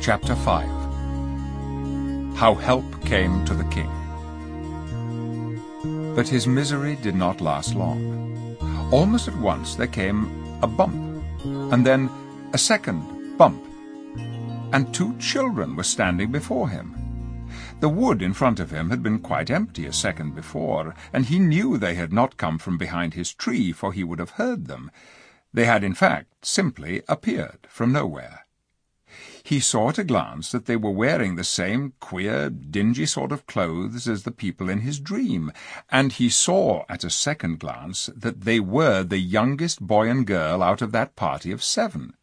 Chapter 5. How help came to the king. But his misery did not last long. Almost at once there came a bump, and then a second bump, and 2 children were standing before him. The wood in front of him had been quite empty a second before, and he knew they had not come from behind his tree, for he would have heard them. They had, in fact, simply appeared from nowhere. He saw at a glance that they were wearing the same queer, dingy sort of clothes as the people in his dream, and he saw at a second glance that they were the youngest boy and girl out of that party of 7.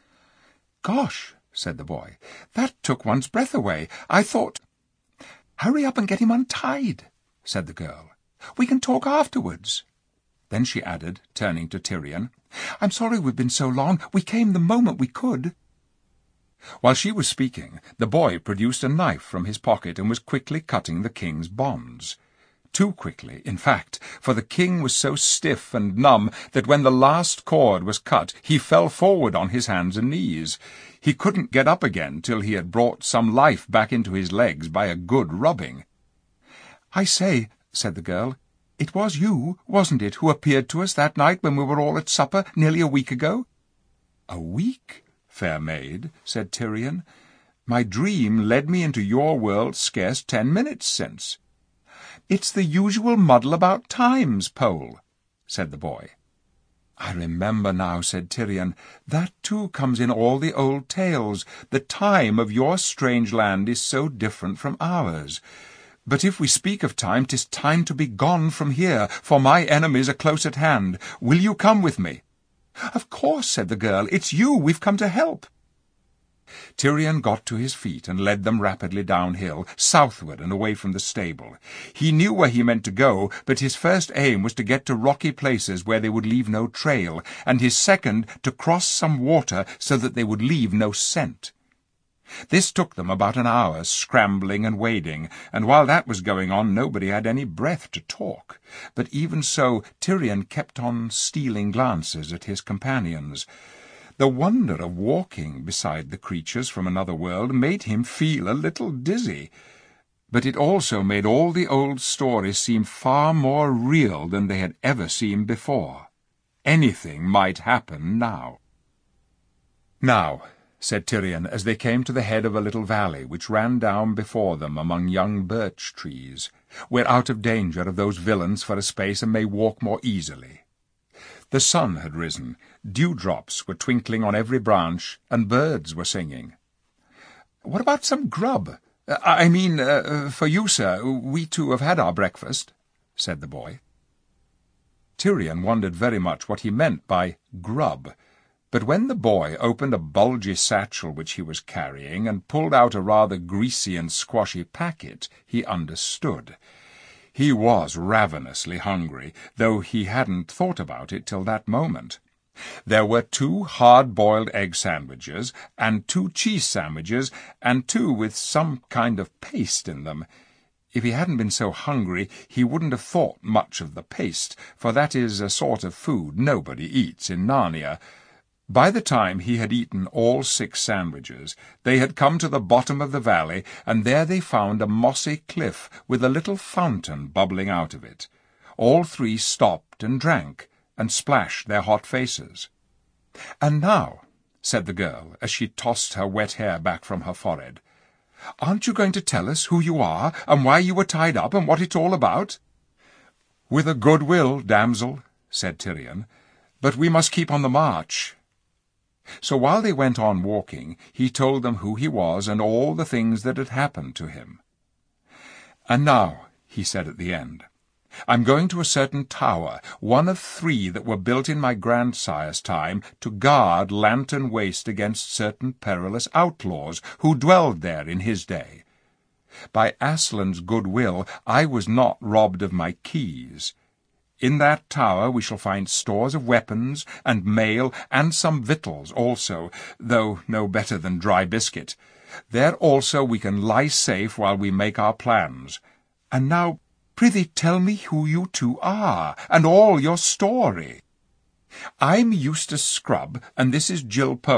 "Gosh," said the boy, "that took one's breath away. I thought—" "Hurry up and get him untied," said the girl. "We can talk afterwards." Then she added, turning to Tyrion, "I'm sorry we've been so long. We came the moment we could." While she was speaking, the boy produced a knife from his pocket and was quickly cutting the king's bonds. Too quickly, in fact, for the king was so stiff and numb that when the last cord was cut, he fell forward on his hands and knees. He couldn't get up again till he had brought some life back into his legs by a good rubbing. "I say," said the girl, "it was you, wasn't it, who appeared to us that night when we were all at supper nearly a week ago?" "A week, fair maid," said Tyrion. "My dream led me into your world scarce 10 minutes since." "It's the usual muddle about times, Pole," said the boy. "I remember now," said Tyrion. "That too comes in all the old tales. The time of your strange land is so different from ours. But if we speak of time, 'tis time to be gone from here, for my enemies are close at hand. Will you come with me?" "Of course," said the girl. "It's you we've come to help." Tyrion got to his feet and led them rapidly downhill, southward and away from the stable. He knew where he meant to go, but his first aim was to get to rocky places where they would leave no trail, and his second to cross some water so that they would leave no scent. This took them about an hour, scrambling and wading, and while that was going on nobody had any breath to talk. But even so, Tyrion kept on stealing glances at his companions. The wonder of walking beside the creatures from another world made him feel a little dizzy, but it also made all the old stories seem far more real than they had ever seemed before. Anything might happen now. "Now," said Tyrion, as they came to the head of a little valley which ran down before them among young birch trees, "we're out of danger of those villains for a space and may walk more easily." The sun had risen, dewdrops were twinkling on every branch, and birds were singing. "What about some grub? I mean, for you, sir. We too have had our breakfast," said the boy. Tyrion wondered very much what he meant by grub, but when the boy opened a bulgy satchel which he was carrying and pulled out a rather greasy and squashy packet, he understood. He was ravenously hungry, though he hadn't thought about it till that moment. There were 2 hard-boiled egg sandwiches, and 2 cheese sandwiches, and 2 with some kind of paste in them. If he hadn't been so hungry, he wouldn't have thought much of the paste, for that is a sort of food nobody eats in Narnia. By the time he had eaten all 6 sandwiches, they had come to the bottom of the valley, and there they found a mossy cliff with a little fountain bubbling out of it. All 3 stopped and drank, and splashed their hot faces. "And now," said the girl, as she tossed her wet hair back from her forehead, "aren't you going to tell us who you are, and why you were tied up, and what it's all about?" "With a good will, damsel," said Tyrion, "but we must keep on the march." So while they went on walking, he told them who he was and all the things that had happened to him. "And now," he said at the end, "I'm going to a certain tower, one of 3 that were built in my grandsire's time to guard Lantern Waste against certain perilous outlaws who dwelled there in his day. By Aslan's good will, I was not robbed of my keys. In that tower we shall find stores of weapons and mail and some victuals also, though no better than dry biscuit. There also we can lie safe while we make our plans. And now, prithee tell me who you 2 are, and all your story." "I'm Eustace Scrubb, and this is Jill Pole,"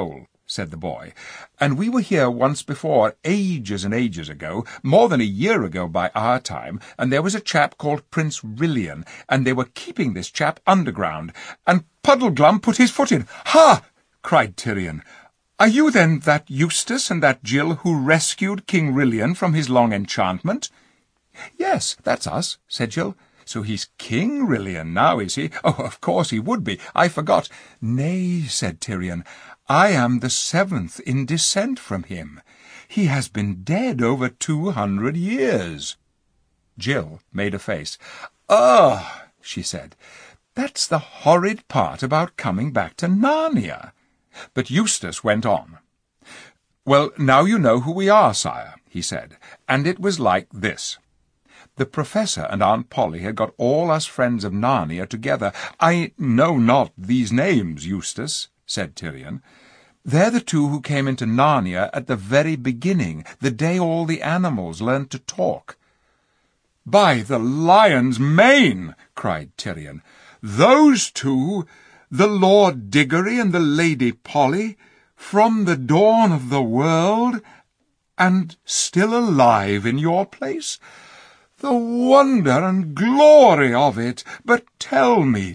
said the boy, "and we were here once before, ages and ages ago, more than a year ago by our time, and there was a chap called Prince Rilian, and they were keeping this chap underground, and Puddleglum put his foot in." "Ha!" cried Tyrion. "Are you then that Eustace and that Jill who rescued King Rilian from his long enchantment?" "Yes, that's us," said Jill. "So he's King Rilian now, is he? Oh, of course he would be. I forgot." "Nay," said Tyrion, "I am the 7th in descent from him. He has been dead over 200 years. Jill made a face. "Ugh," she said. "That's the horrid part about coming back to Narnia." But Eustace went on. "Well, now you know who we are, sire," he said, "and it was like this. The Professor and Aunt Polly had got all us friends of Narnia together. I know not these names, Eustace," said Tyrion. "They're the two who came into Narnia at the very beginning, the day all the animals learned to talk." "By the lion's mane!" cried Tyrion. "Those two, the Lord Diggory and the Lady Polly, from the dawn of the world, and still alive in your place? The wonder and glory of it! But tell me.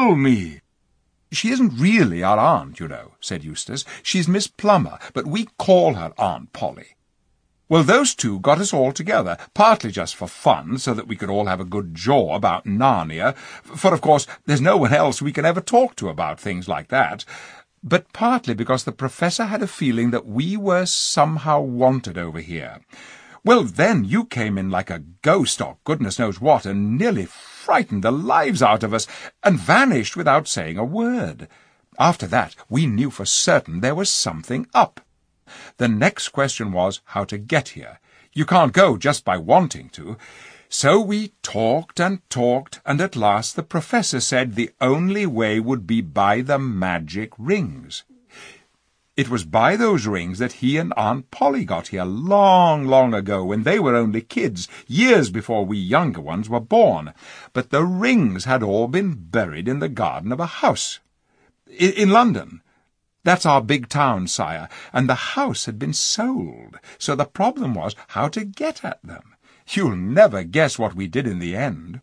"She isn't really our aunt, you know," said Eustace. "She's Miss Plummer, but we call her Aunt Polly. Well, those two got us all together, partly just for fun, so that we could all have a good jaw about Narnia, for of course there's no one else we can ever talk to about things like that, but partly because the Professor had a feeling that we were somehow wanted over here. Well, then you came in like a ghost or goodness knows what, and nearly frightened the lives out of us, and vanished without saying a word. After that, we knew for certain there was something up. The next question was how to get here. You can't go just by wanting to. So we talked, and at last the Professor said the only way would be by the magic rings. It was by those rings that he and Aunt Polly got here long, long ago, when they were only kids, years before we younger ones were born. But the rings had all been buried in the garden of a house. In London. That's our big town, sire, and the house had been sold, so the problem was how to get at them. You'll never guess what we did in the end.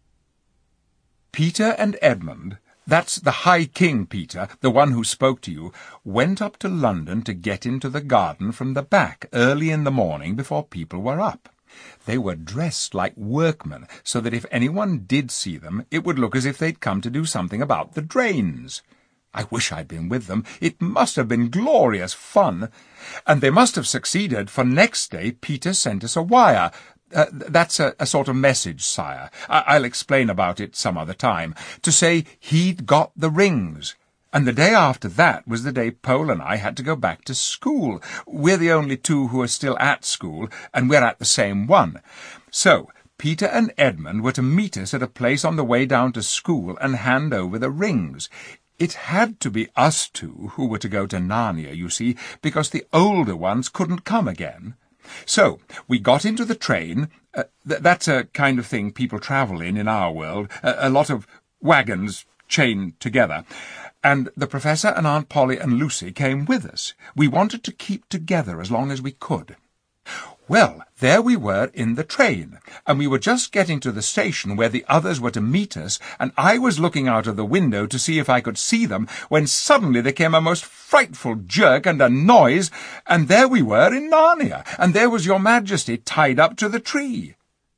Peter and Edmund, that's the High King Peter, the one who spoke to you, went up to London to get into the garden from the back early in the morning before people were up. They were dressed like workmen, so that if anyone did see them, it would look as if they'd come to do something about the drains. I wish I'd been with them. It must have been glorious fun. And they must have succeeded, for next day Peter sent us a wire. That's a sort of message, sire. I'll explain about it some other time. To say he'd got the rings. And the day after that was the day Pole and I had to go back to school. We're the only two who are still at school, and we're at the same one. So Peter and Edmund were to meet us at a place on the way down to school and hand over the rings. It had to be us two who were to go to Narnia, you see, because the older ones couldn't come again. So we got into the train. That's a kind of thing people travel in our world, a lot of wagons chained together. And the Professor and Aunt Polly and Lucy came with us. We wanted to keep together as long as we could. Well, there we were in the train, and we were just getting to the station where the others were to meet us, and I was looking out of the window to see if I could see them, when suddenly there came a most frightful jerk and a noise, and there we were in Narnia, and there was your Majesty tied up to the tree.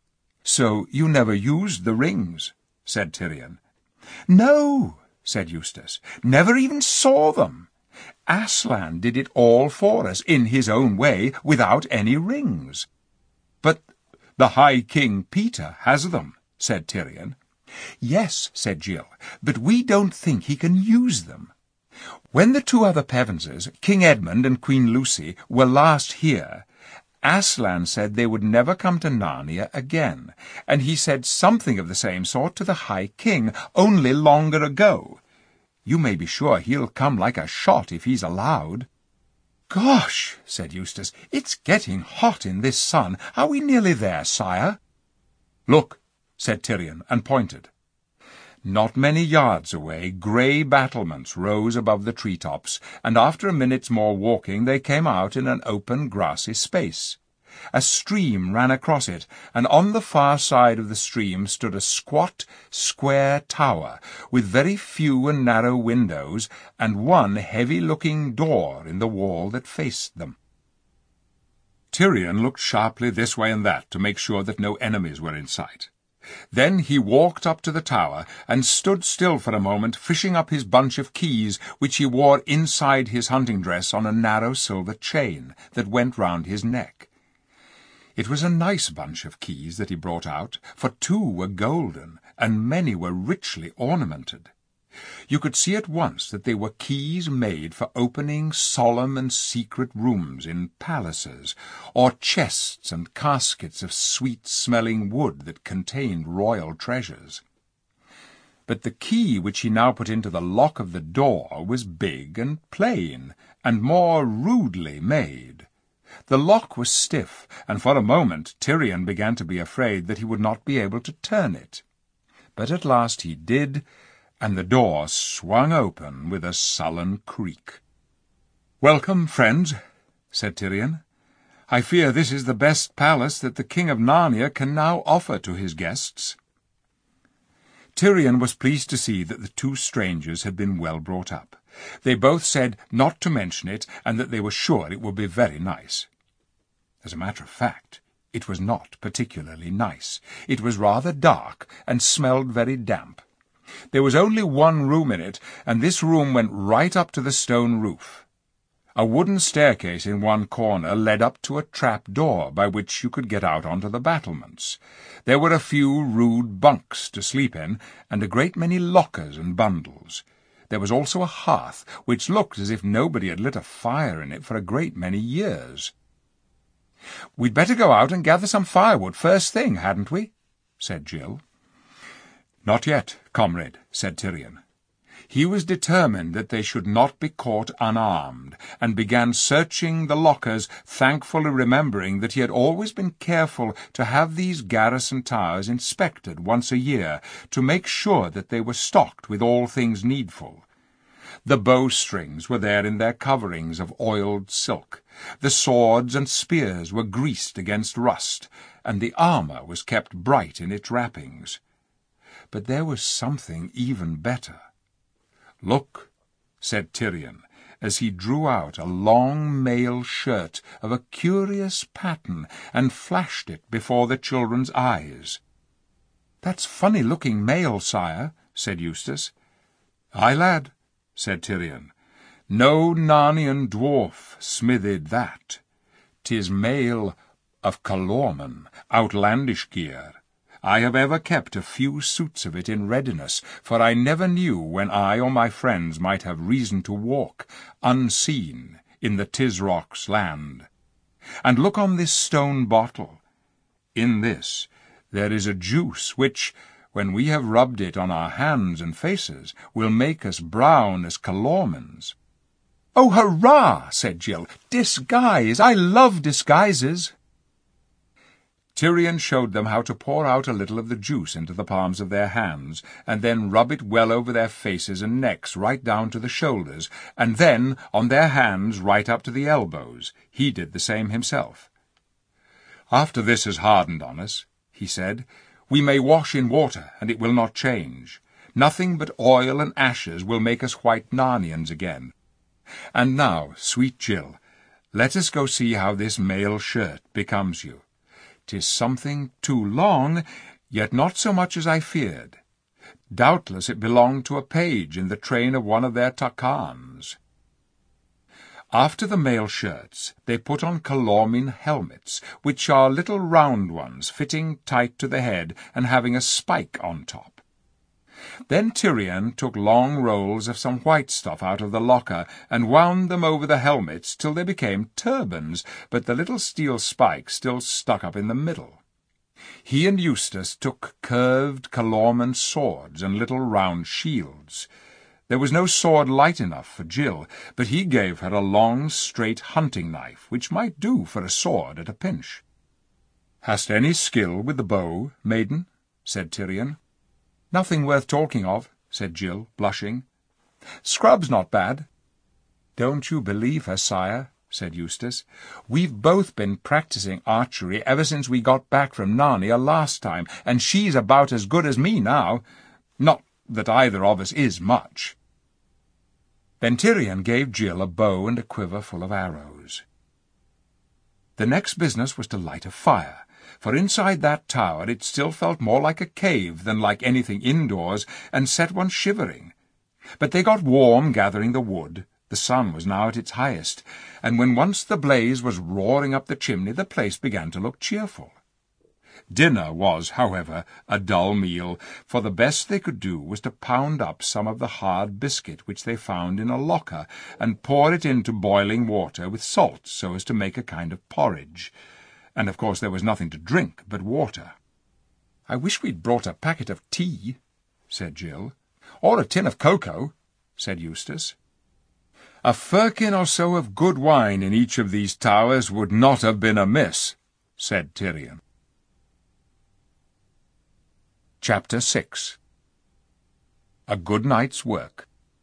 "So you never used the rings?" said Tyrion. "No," said Eustace, "never even saw them. Aslan did it all for us, in his own way, without any rings." "But the High King Peter has them," said Tyrion. "Yes," said Jill, "but we don't think he can use them. When the two other Pevenses, King Edmund and Queen Lucy, were last here, Aslan said they would never come to Narnia again, and he said something of the same sort to the High King only longer ago. You may be sure he'll come like a shot if he's allowed." "Gosh," said Eustace, "it's getting hot in this sun. Are we nearly there, sire?" "Look," said Tyrion, and pointed. Not many yards away, grey battlements rose above the tree-tops, and after a minute's more walking they came out in an open grassy space. A stream ran across it, and on the far side of the stream stood a squat, square tower, with very few and narrow windows, and one heavy-looking door in the wall that faced them. Tirian looked sharply this way and that to make sure that no enemies were in sight. Then he walked up to the tower and stood still for a moment, fishing up his bunch of keys, which he wore inside his hunting dress on a narrow silver chain that went round his neck. It was a nice bunch of keys that he brought out, for 2 were golden, and many were richly ornamented. You could see at once that they were keys made for opening solemn and secret rooms in palaces, or chests and caskets of sweet-smelling wood that contained royal treasures. But the key which he now put into the lock of the door was big and plain, and more rudely made. The lock was stiff, and for a moment Tirian began to be afraid that he would not be able to turn it. But at last he did, and the door swung open with a sullen creak. "Welcome, friends," said Tirian. "I fear this is the best palace that the King of Narnia can now offer to his guests." Tirian was pleased to see that the 2 strangers had been well brought up. They both said not to mention it, and that they were sure it would be very nice. As a matter of fact, it was not particularly nice. It was rather dark, and smelled very damp. There was only one room in it, and this room went right up to the stone roof. A wooden staircase in one corner led up to a trap door by which you could get out onto the battlements. There were a few rude bunks to sleep in, and a great many lockers and bundles. There was also a hearth, which looked as if nobody had lit a fire in it for a great many years. "We'd better go out and gather some firewood first thing, hadn't we?" said Jill. "Not yet, comrade," said Tirian. He was determined that they should not be caught unarmed, and began searching the lockers, thankfully remembering that he had always been careful to have these garrison towers inspected once a year, to make sure that they were stocked with all things needful. The bowstrings were there in their coverings of oiled silk, the swords and spears were greased against rust, and the armour was kept bright in its wrappings. But there was something even better. "Look," said Tirian, as he drew out a long mail shirt of a curious pattern and flashed it before the children's eyes. "That's funny-looking mail, sire," said Eustace. "Aye, lad," said Tirian. "No Narnian dwarf smithed that. 'Tis mail of Calormen, outlandish gear. I have ever kept a few suits of it in readiness, for I never knew when I or my friends might have reason to walk, unseen, in the Tisrock's land. And look on this stone bottle. In this there is a juice which, when we have rubbed it on our hands and faces, will make us brown as Calormen's." "Oh, hurrah!" said Jill. "Disguise! I love disguises!" Tirian showed them how to pour out a little of the juice into the palms of their hands, and then rub it well over their faces and necks right down to the shoulders, and then on their hands right up to the elbows. He did the same himself. "After this has hardened on us," he said, "we may wash in water, and it will not change. Nothing but oil and ashes will make us white Narnians again. And now, sweet Jill, let us go see how this mail shirt becomes you. 'Tis something too long, yet not so much as I feared. Doubtless it belonged to a page in the train of one of their Tarkans." After the mail shirts, they put on Calormen helmets, which are little round ones fitting tight to the head and having a spike on top. Then Tirian took long rolls of some white stuff out of the locker and wound them over the helmets till they became turbans, but the little steel spike still stuck up in the middle. He and Eustace took curved Calormen swords and little round shields. There was no sword light enough for Jill, but he gave her a long, straight hunting knife, which might do for a sword at a pinch. "Hast any skill with the bow, maiden?" said Tirian. "Nothing worth talking of," said Jill, blushing. "Scrub's not bad." "Don't you believe her, sire," said Eustace. "We've both been practicing archery ever since we got back from Narnia last time, and she's about as good as me now. Not that either of us is much." Then Tirian gave Jill a bow and a quiver full of arrows. The next business was to light a fire, for inside that tower it still felt more like a cave than like anything indoors, and set one shivering. But they got warm gathering the wood. The sun was now at its highest, and when once the blaze was roaring up the chimney, the place began to look cheerful. Dinner was, however, a dull meal, for the best they could do was to pound up some of the hard biscuit which they found in a locker, and pour it into boiling water with salt so as to make a kind of porridge. And of course there was nothing to drink but water. "I wish we'd brought a packet of tea," said Jill. "Or a tin of cocoa," said Eustace. "A firkin or so of good wine in each of these towers would not have been amiss," said Tirian. Chapter 6. A Good Night's Work.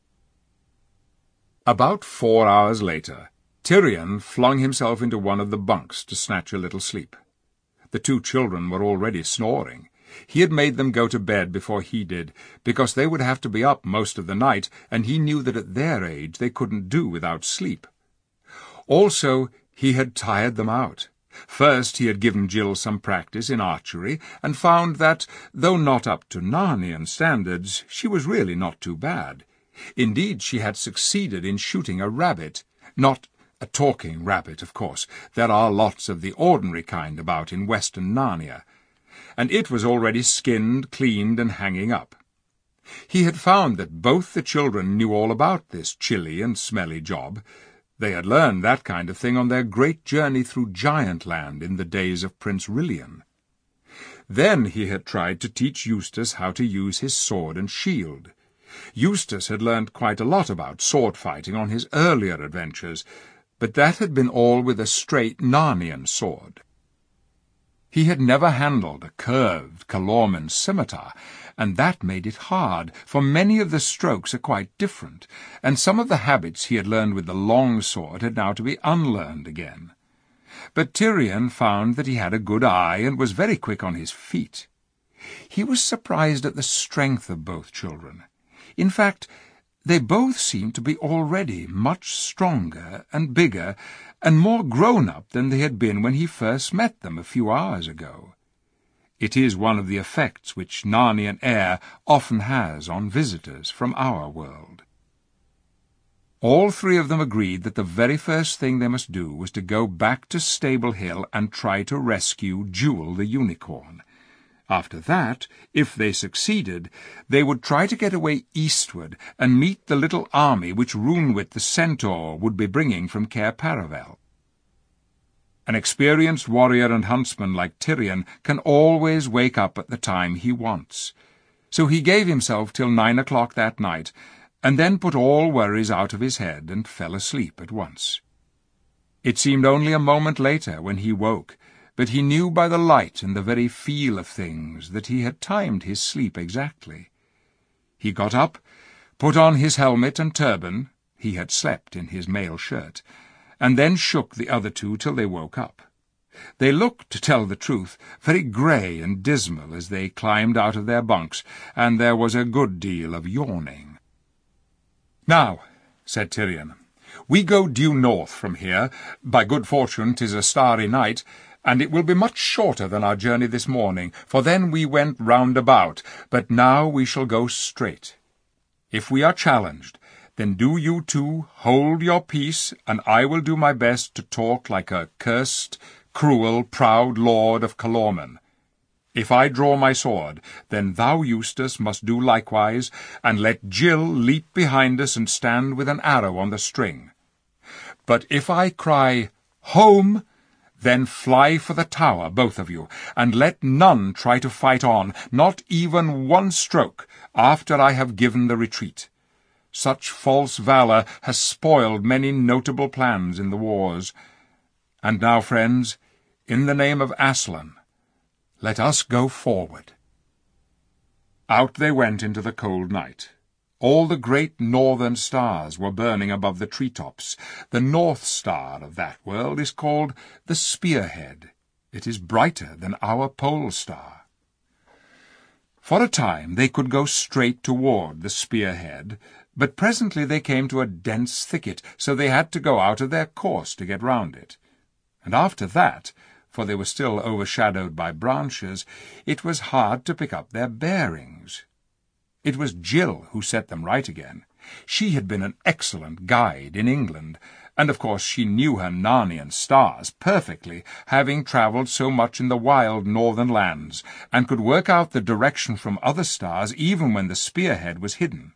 About 4 hours later, Tirian flung himself into one of the bunks to snatch a little sleep. The 2 children were already snoring. He had made them go to bed before he did, because they would have to be up most of the night, and he knew that at their age they couldn't do without sleep. Also, he had tired them out. First he had given Jill some practice in archery, and found that, though not up to Narnian standards, she was really not too bad. Indeed, she had succeeded in shooting a rabbit. Not a talking rabbit, of course. There are lots of the ordinary kind about in western Narnia. And it was already skinned, cleaned, and hanging up. He had found that both the children knew all about this chilly and smelly job. They had learned that kind of thing on their great journey through Giantland in the days of Prince Rilian. Then he had tried to teach Eustace how to use his sword and shield. Eustace had learned quite a lot about sword-fighting on his earlier adventures, but that had been all with a straight Narnian sword. He had never handled a curved Calormen scimitar, and that made it hard, for many of the strokes are quite different, and some of the habits he had learned with the long sword had now to be unlearned again. But Tirian found that he had a good eye and was very quick on his feet. He was surprised at the strength of both children. In fact, they both seemed to be already much stronger and bigger and more grown-up than they had been when he first met them a few hours ago. It is one of the effects which Narnian air often has on visitors from our world. All 3 of them agreed that the very first thing they must do was to go back to Stable Hill and try to rescue Jewel the unicorn. After that, if they succeeded, they would try to get away eastward and meet the little army which Runwit the centaur would be bringing from Cair Paravel. An experienced warrior and huntsman like Tirian can always wake up at the time he wants. So he gave himself till 9 o'clock that night, and then put all worries out of his head and fell asleep at once. It seemed only a moment later when he woke, but he knew by the light and the very feel of things that he had timed his sleep exactly. He got up, put on his helmet and turban — he had slept in his mail shirt — and then shook the other 2 till they woke up. They looked, to tell the truth, very grey and dismal as they climbed out of their bunks, and there was a good deal of yawning. "Now," said Tirian, "we go due north from here. By good fortune 'tis a starry night, and it will be much shorter than our journey this morning, for then we went round about, but now we shall go straight. If we are challenged, then do you 2 hold your peace, and I will do my best to talk like a cursed, cruel, proud lord of Calormen. If I draw my sword, then thou, Eustace, must do likewise, and let Jill leap behind us and stand with an arrow on the string. But if I cry, 'Home!' then fly for the tower, both of you, and let none try to fight on, not even 1 stroke, after I have given the retreat. Such false valour has spoiled many notable plans in the wars. And now, friends, in the name of Aslan, let us go forward." Out they went into the cold night. All the great northern stars were burning above the treetops. The North Star of that world is called the Spearhead. It is brighter than our pole star. For a time they could go straight toward the Spearhead, but presently they came to a dense thicket, so they had to go out of their course to get round it. And after that, for they were still overshadowed by branches, it was hard to pick up their bearings. It was Jill who set them right again. She had been an excellent guide in England, and of course she knew her Narnian stars perfectly, having travelled so much in the wild northern lands, and could work out the direction from other stars even when the Spearhead was hidden.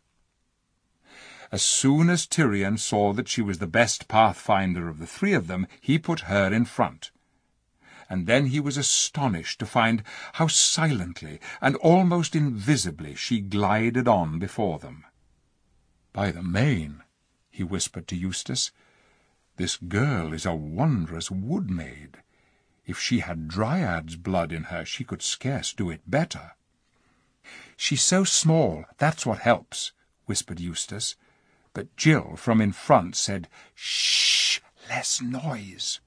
As soon as Tirian saw that she was the best pathfinder of the three of them, he put her in front. And then he was astonished to find how silently and almost invisibly she glided on before them. "By the main," he whispered to Eustace, "this girl is a wondrous wood-maid. If she had Dryad's blood in her, she could scarce do it better." "She's so small, that's what helps," whispered Eustace. But Jill from in front said, "Shh! Less noise."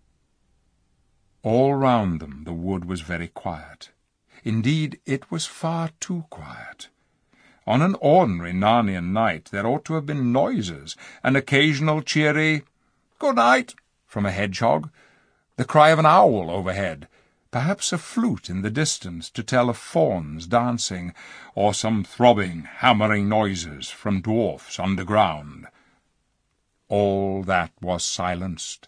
All round them the wood was very quiet. Indeed, it was far too quiet. On an ordinary Narnian night there ought to have been noises, an occasional cheery "Good night" from a hedgehog, the cry of an owl overhead, perhaps a flute in the distance to tell of fauns dancing, or some throbbing, hammering noises from dwarfs underground. All that was silenced.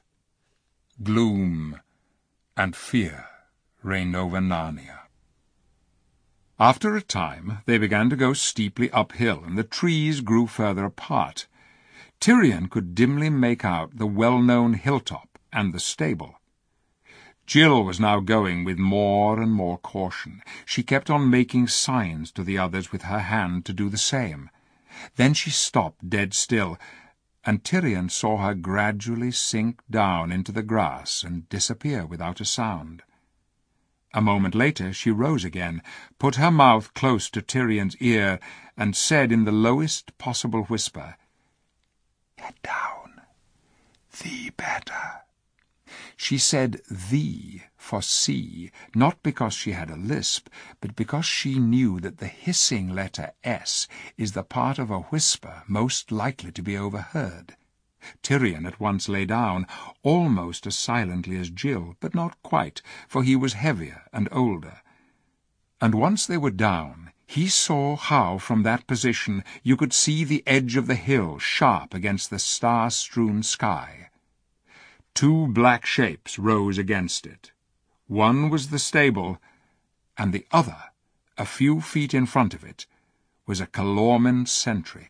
Gloom and fear reigned over Narnia. After a time they began to go steeply uphill, and the trees grew further apart. Tirian could dimly make out the well-known hilltop and the stable. Jill was now going with more and more caution. She kept on making signs to the others with her hand to do the same. Then she stopped dead still, and Tirian saw her gradually sink down into the grass and disappear without a sound. A moment later she rose again, put her mouth close to Tirian's ear, and said in the lowest possible whisper, "Get down. Thee better." She said "thee" for "see," not because she had a lisp, but because she knew that the hissing letter S is the part of a whisper most likely to be overheard. Tirian at once lay down, almost as silently as Jill, but not quite, for he was heavier and older. And once they were down, he saw how from that position you could see the edge of the hill sharp against the star-strewn sky. Two black shapes rose against it. One was the stable, and the other, a few feet in front of it, was a Calormen sentry.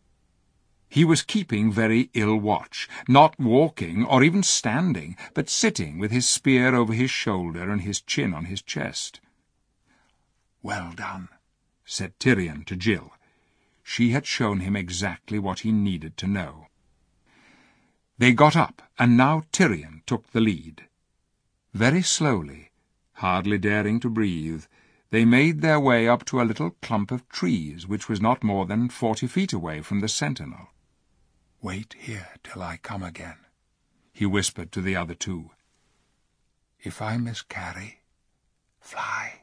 He was keeping very ill watch, not walking or even standing, but sitting with his spear over his shoulder and his chin on his chest. "Well done," said Tirian to Jill. She had shown him exactly what he needed to know. They got up, and now Tirian took the lead. Very slowly, hardly daring to breathe, they made their way up to a little clump of trees which was not more than 40 feet away from the sentinel. "Wait here till I come again," he whispered to the other two. "If I miscarry, fly."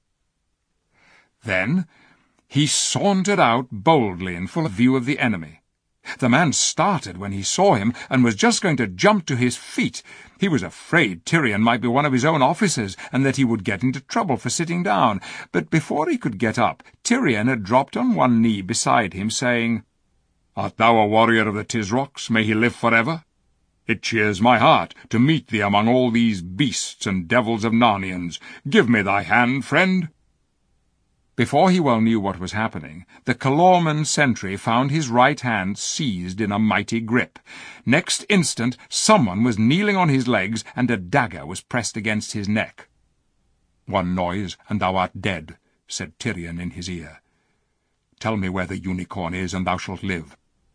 Then he sauntered out boldly in full view of the enemy. The man started when he saw him, and was just going to jump to his feet. He was afraid Tirian might be one of his own officers, and that he would get into trouble for sitting down. But before he could get up, Tirian had dropped on one knee beside him, saying, "Art thou a warrior of the Tisrocs? May he live forever? It cheers my heart to meet thee among all these beasts and devils of Narnians. Give me thy hand, friend." Before he well knew what was happening, the Calormen sentry found his right hand seized in a mighty grip. Next instant someone was kneeling on his legs, and a dagger was pressed against his neck. "One noise, and thou art dead," said Tirian in his ear. "Tell me where the unicorn is, and thou shalt live."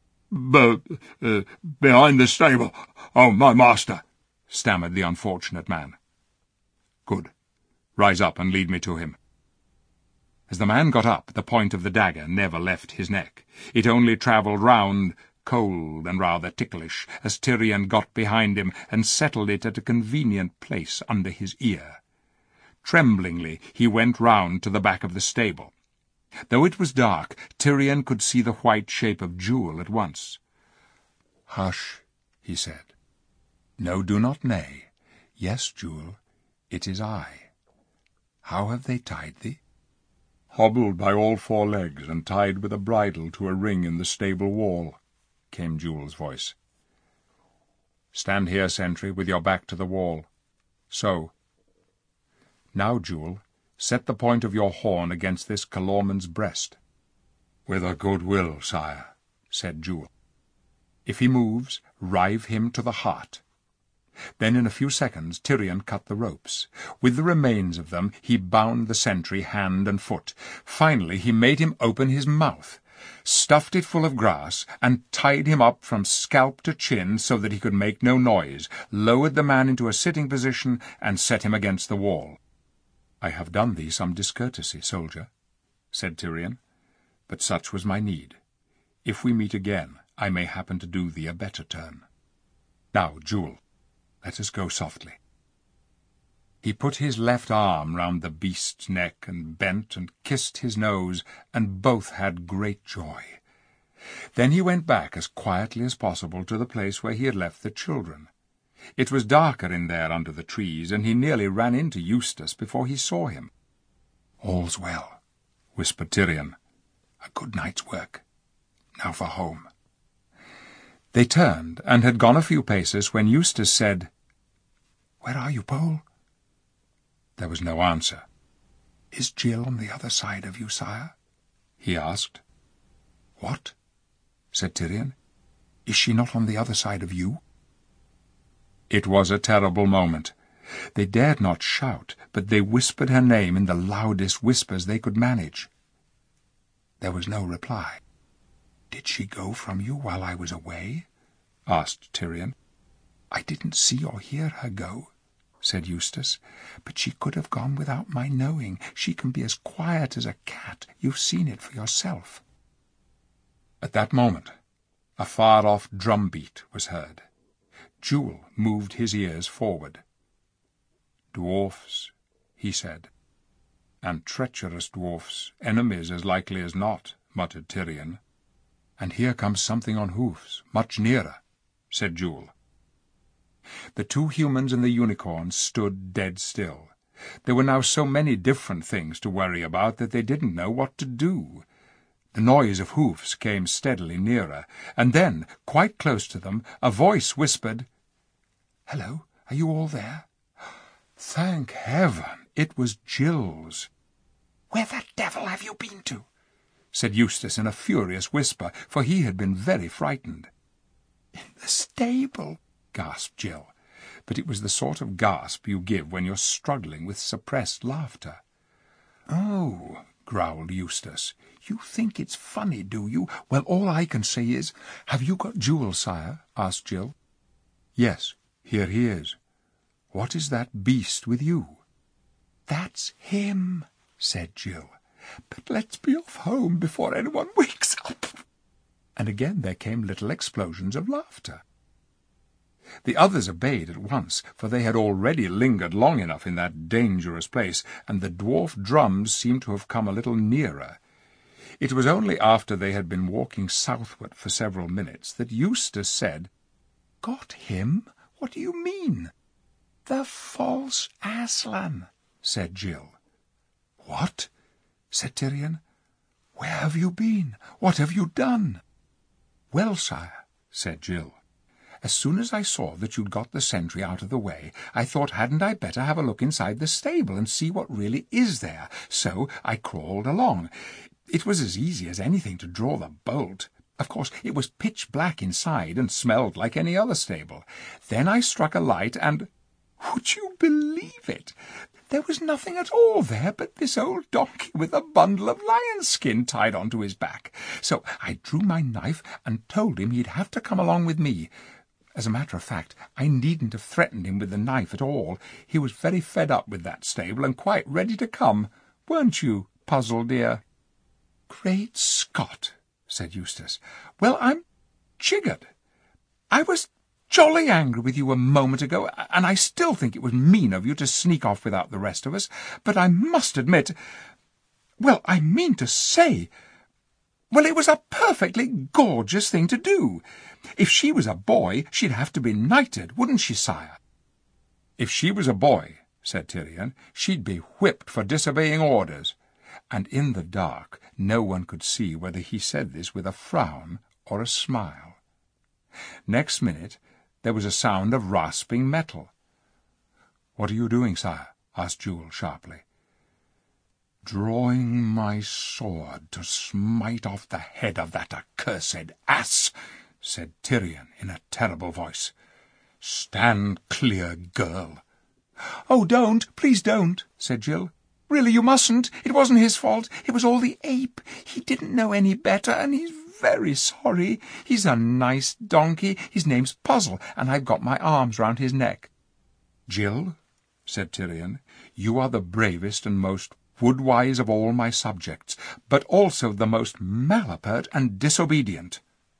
Behind the stable, oh, my master," stammered the unfortunate man. "Good. Rise up and lead me to him." As the man got up, the point of the dagger never left his neck. It only travelled round, cold and rather ticklish, as Tyrian got behind him and settled it at a convenient place under his ear. Tremblingly he went round to the back of the stable. Though it was dark, Tyrian could see the white shape of Jewel at once. "Hush," he said. "No, do not neigh. Yes, Jewel, it is I. How have they tied thee?" "Hobbled by all 4 legs and tied with a bridle to a ring in the stable wall," came Jewel's voice. "Stand here, sentry, with your back to the wall. So. Now, Jewel, set the point of your horn against this Calorman's breast." "With a good will, sire," said Jewel. "If he moves, rive him to the heart." Then in a few seconds Tyrian cut the ropes. With the remains of them he bound the sentry hand and foot. Finally he made him open his mouth, stuffed it full of grass, and tied him up from scalp to chin so that he could make no noise, lowered the man into a sitting position, and set him against the wall. "I have done thee some discourtesy, soldier," said Tyrian, "but such was my need. If we meet again, I may happen to do thee a better turn. Now, Jewel, let us go softly." He put his left arm round the beast's neck and bent and kissed his nose, and both had great joy. Then he went back as quietly as possible to the place where he had left the children. It was darker in there under the trees, and he nearly ran into Eustace before he saw him. "All's well," whispered Tyrian. "A good night's work. Now for home." They turned and had gone a few paces when Eustace said, "Where are you, Pole?" There was no answer. "Is Jill on the other side of you, sire?" he asked. "What?" said Tyrian. "Is she not on the other side of you?" It was a terrible moment. They dared not shout, but they whispered her name in the loudest whispers they could manage. There was no reply. "Did she go from you while I was away?" asked Tyrian. "I didn't see or hear her go," said Eustace, "but she could have gone without my knowing. She can be as quiet as a cat. You've seen it for yourself." At that moment, a far-off drumbeat was heard. Jewel moved his ears forward. "Dwarfs," he said. "And treacherous dwarfs, enemies as likely as not," muttered Tyrian. "And here comes something on hoofs, much nearer," said Jewel. The 2 humans and the unicorn stood dead still. There were now so many different things to worry about that they didn't know what to do. The noise of hoofs came steadily nearer, and then, quite close to them, a voice whispered, "Hello, are you all there?" Thank heaven, it was Jill's. "Where the devil have you been to?" said Eustace in a furious whisper, for he had been very frightened. "In the stable," gasped Jill, but it was the sort of gasp you give when you're struggling with suppressed laughter. "Oh," growled Eustace, "you think it's funny, do you? Well, all I can say is—" "Have you got Jewel, sire?" asked Jill. "Yes, here he is. What is that beast with you?" "That's him," said Jill. "But let's be off home before anyone wakes up." And again there came little explosions of laughter. The others obeyed at once, for they had already lingered long enough in that dangerous place, and the dwarf drums seemed to have come a little nearer. It was only after they had been walking southward for several minutes that Eustace said, "Got him? What do you mean?" "The false Aslan," said Jill. "What?" said Tyrian. "Where have you been? What have you done?" "Well, sire," said Jill, "as soon as I saw that you'd got the sentry out of the way, I thought hadn't I better have a look inside the stable and see what really is there, so I crawled along. It was as easy as anything to draw the bolt. Of course, it was pitch black inside and smelled like any other stable. Then I struck a light and— would you believe it? There was nothing at all there but this old donkey with a bundle of lion's skin tied onto his back. So I drew my knife and told him he'd have to come along with me. As a matter of fact, I needn't have threatened him with the knife at all. He was very fed up with that stable and quite ready to come. Weren't you, puzzled ear. "Great Scott," said Eustace. "Well, I'm jiggered. I was jolly angry with you a moment ago, and I still think it was mean of you to sneak off without the rest of us, but I must admit— well, I mean to say— well, it was a perfectly gorgeous thing to do. If she was a boy, she'd have to be knighted, wouldn't she, sire?" "If she was a boy," said Tyrian, "she'd be whipped for disobeying orders." And in the dark no one could see whether he said this with a frown or a smile. Next minute there was a sound of rasping metal. "What are you doing, sire?" asked Jewel sharply. "Drawing my sword to smite off the head of that accursed ass," said Tyrian in a terrible voice. "Stand clear, girl." "Oh, don't, please don't," said Jill. "Really, you mustn't. It wasn't his fault. It was all the ape. He didn't know any better, and he's very sorry. He's a nice donkey. His name's Puzzle, and I've got my arms round his neck." "Jill," said Tyrian, "you are the bravest and most woodwise of all my subjects, but also the most malapert and disobedient."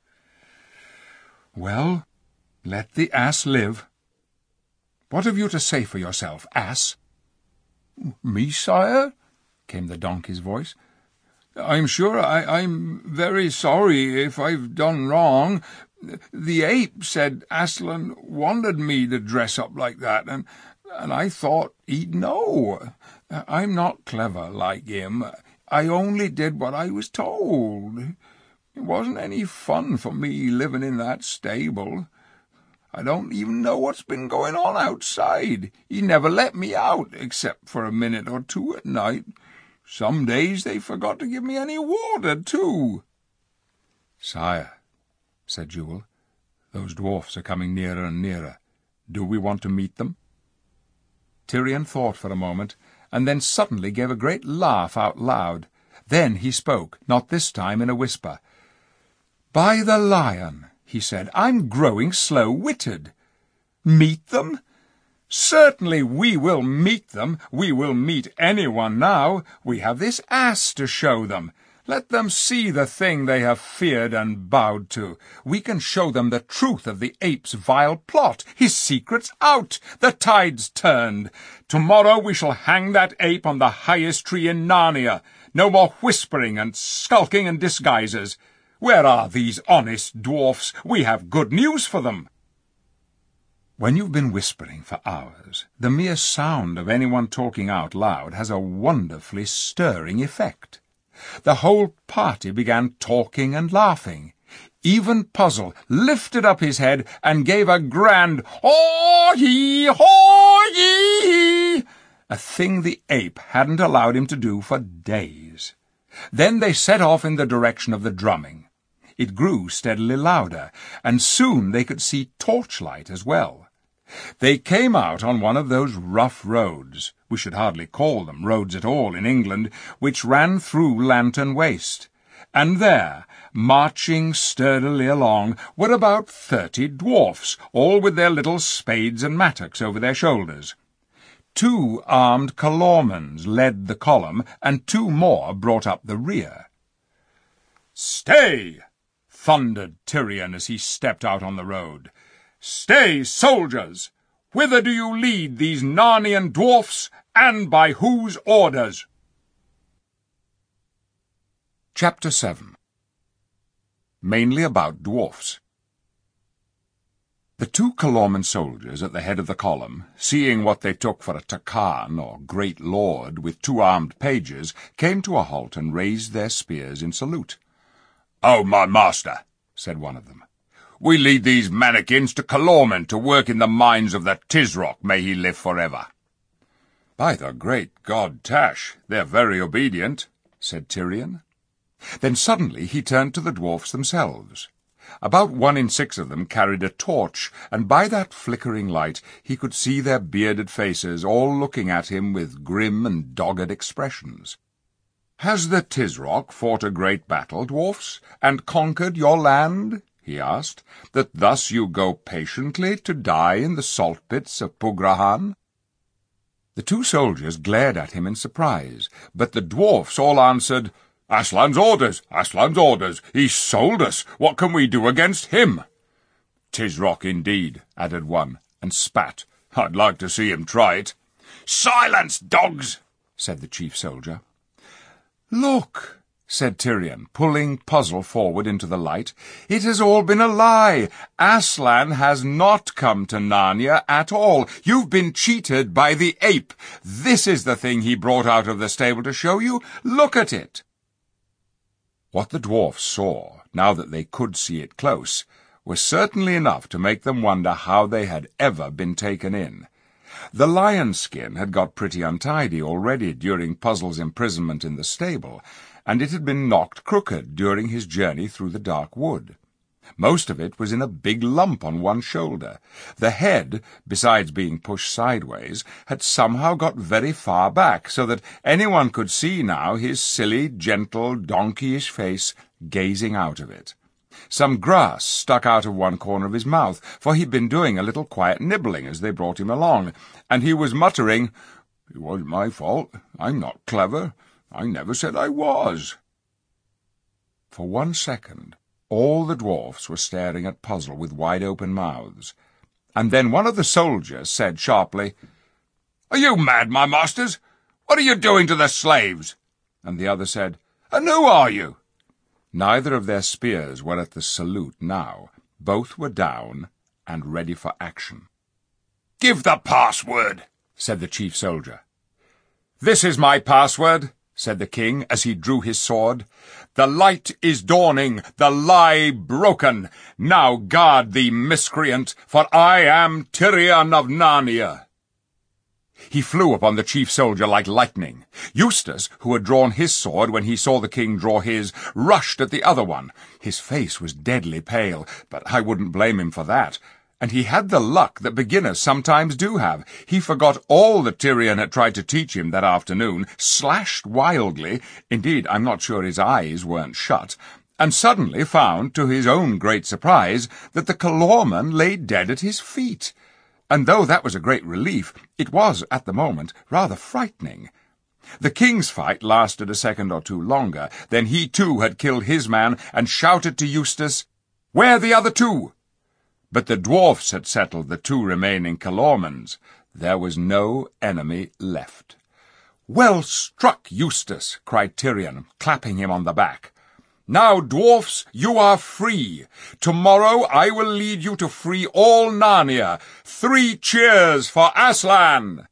"Well, let the ass live. What have you to say for yourself, ass?" "Me, sire?" came the donkey's voice. "I'm sure I'm very sorry if I've done wrong. The ape said Aslan wanted me to dress up like that, and I thought he'd know. I'm not clever like him. I only did what I was told. It wasn't any fun for me living in that stable. I don't even know what's been going on outside. He never let me out, except for a minute or two at night. Some days they forgot to give me any water, too." "Sire," said Jewel, "those dwarfs are coming nearer and nearer. Do we want to meet them?" Tyrian thought for a moment, and then suddenly gave a great laugh out loud. Then he spoke, not this time in a whisper. "By the lion," he said, "I'm growing slow-witted. Meet them? Certainly we will meet them. We will meet anyone now. We have this ass to show them. Let them see the thing they have feared and bowed to. We can show them the truth of the ape's vile plot. His secret's out. The tide's turned. Tomorrow we shall hang that ape on the highest tree in Narnia. No more whispering and skulking and disguises. Where are these honest dwarfs? We have good news for them." When you've been whispering for hours, the mere sound of anyone talking out loud has a wonderfully stirring effect. The whole party began talking and laughing. Even Puzzle lifted up his head and gave a grand "Haw-yee! Haw-yee!" a thing the ape hadn't allowed him to do for days. Then they set off in the direction of the drumming. It grew steadily louder, and soon they could see torchlight as well. They came out on one of those rough roads, we should hardly call them roads at all in England, which ran through Lantern Waste, and there, marching sturdily along, were about 30 dwarfs, all with their little spades and mattocks over their shoulders. 2 armed Calormans led the column, and 2 more brought up the rear. "Stay!" thundered Tyrian as he stepped out on the road. "Stay, soldiers! Whither do you lead these Narnian dwarfs, and by whose orders?" Chapter 7. Mainly about dwarfs. The 2 Calorman soldiers at the head of the column, seeing what they took for a Takan, or great lord, with 2 armed pages, came to a halt and raised their spears in salute. "Oh, my master," said one of them, "we lead these mannikins to Calormen to work in the mines of the Tisroc, may he live forever." "By the great god Tash, they're very obedient," said Tyrian. Then suddenly he turned to the dwarfs themselves. About 1 in 6 of them carried a torch, and by that flickering light he could see their bearded faces all looking at him with grim and dogged expressions. "Has the Tisroc fought a great battle, dwarfs, and conquered your land?" he asked, "that thus you go patiently to die in the salt pits of Pugrahan?" The two soldiers glared at him in surprise, but the dwarfs all answered, "Aslan's orders! Aslan's orders! He sold us! What can we do against him?" "'Tis rock indeed," added one, and spat. "I'd like to see him try it." "Silence, dogs!" said the chief soldier. "Look," said Tirian, pulling Puzzle forward into the light. "It has all been a lie. Aslan has not come to Narnia at all. You've been cheated by the ape. This is the thing he brought out of the stable to show you. Look at it." What the dwarfs saw, now that they could see it close, was certainly enough to make them wonder how they had ever been taken in. The lion's skin had got pretty untidy already during Puzzle's imprisonment in the stable, and it had been knocked crooked during his journey through the dark wood. Most of it was in a big lump on one shoulder. The head, besides being pushed sideways, had somehow got very far back, so that anyone could see now his silly, gentle, donkeyish face gazing out of it. Some grass stuck out of one corner of his mouth, for he'd been doing a little quiet nibbling as they brought him along, and he was muttering, "It wasn't my fault. I'm not clever. I never said I was." For 1 second, all the dwarfs were staring at Puzzle with wide-open mouths, and then one of the soldiers said sharply, "Are you mad, my masters? What are you doing to the slaves?" And the other said, "And who are you?" Neither of their spears were at the salute now. Both were down and ready for action. "Give the password," said the chief soldier. "This is my password," said the king as he drew his sword. "The light is dawning, the lie broken. Now guard thee, miscreant, for I am Tirian of Narnia." He flew upon the chief soldier like lightning. Eustace, who had drawn his sword when he saw the king draw his, rushed at the other one. His face was deadly pale, but I wouldn't blame him for that. And he had the luck that beginners sometimes do have. He forgot all that Tirian had tried to teach him that afternoon, slashed wildly, indeed I'm not sure his eyes weren't shut, and suddenly found, to his own great surprise, that the Calorman lay dead at his feet. And though that was a great relief, it was, at the moment, rather frightening. The king's fight lasted a second or two longer. Then he too had killed his man and shouted to Eustace, "Where are the other two?" But the dwarfs had settled the 2 remaining Calormans. There was no enemy left. "Well struck, Eustace!" cried Tirian, clapping him on the back. "Now, dwarfs, you are free. Tomorrow I will lead you to free all Narnia. 3 cheers for Aslan!"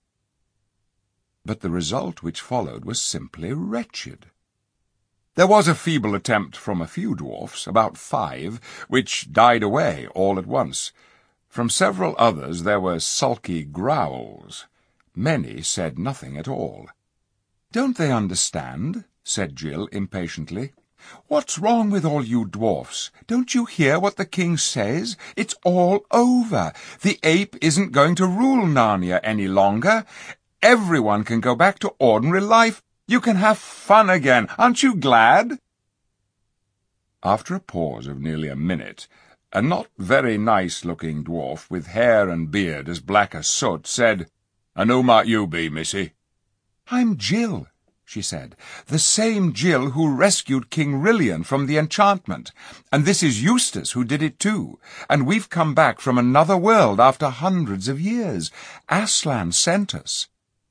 But the result which followed was simply wretched. There was a feeble attempt from a few dwarfs, about 5, which died away all at once. From several others there were sulky growls. Many said nothing at all. "Don't they understand?" said Jill impatiently. "What's wrong with all you dwarfs? Don't you hear what the king says? It's all over. The ape isn't going to rule Narnia any longer. Everyone can go back to ordinary life. You can have fun again. Aren't you glad?" After a pause of nearly a minute, a not very nice-looking dwarf with hair and beard as black as soot said, "And who might you be, missy?" "I'm Jill," she said, "the same Jill who rescued King Rilian from the enchantment. And this is Eustace who did it too. And we've come back from another world after hundreds of years. Aslan sent us."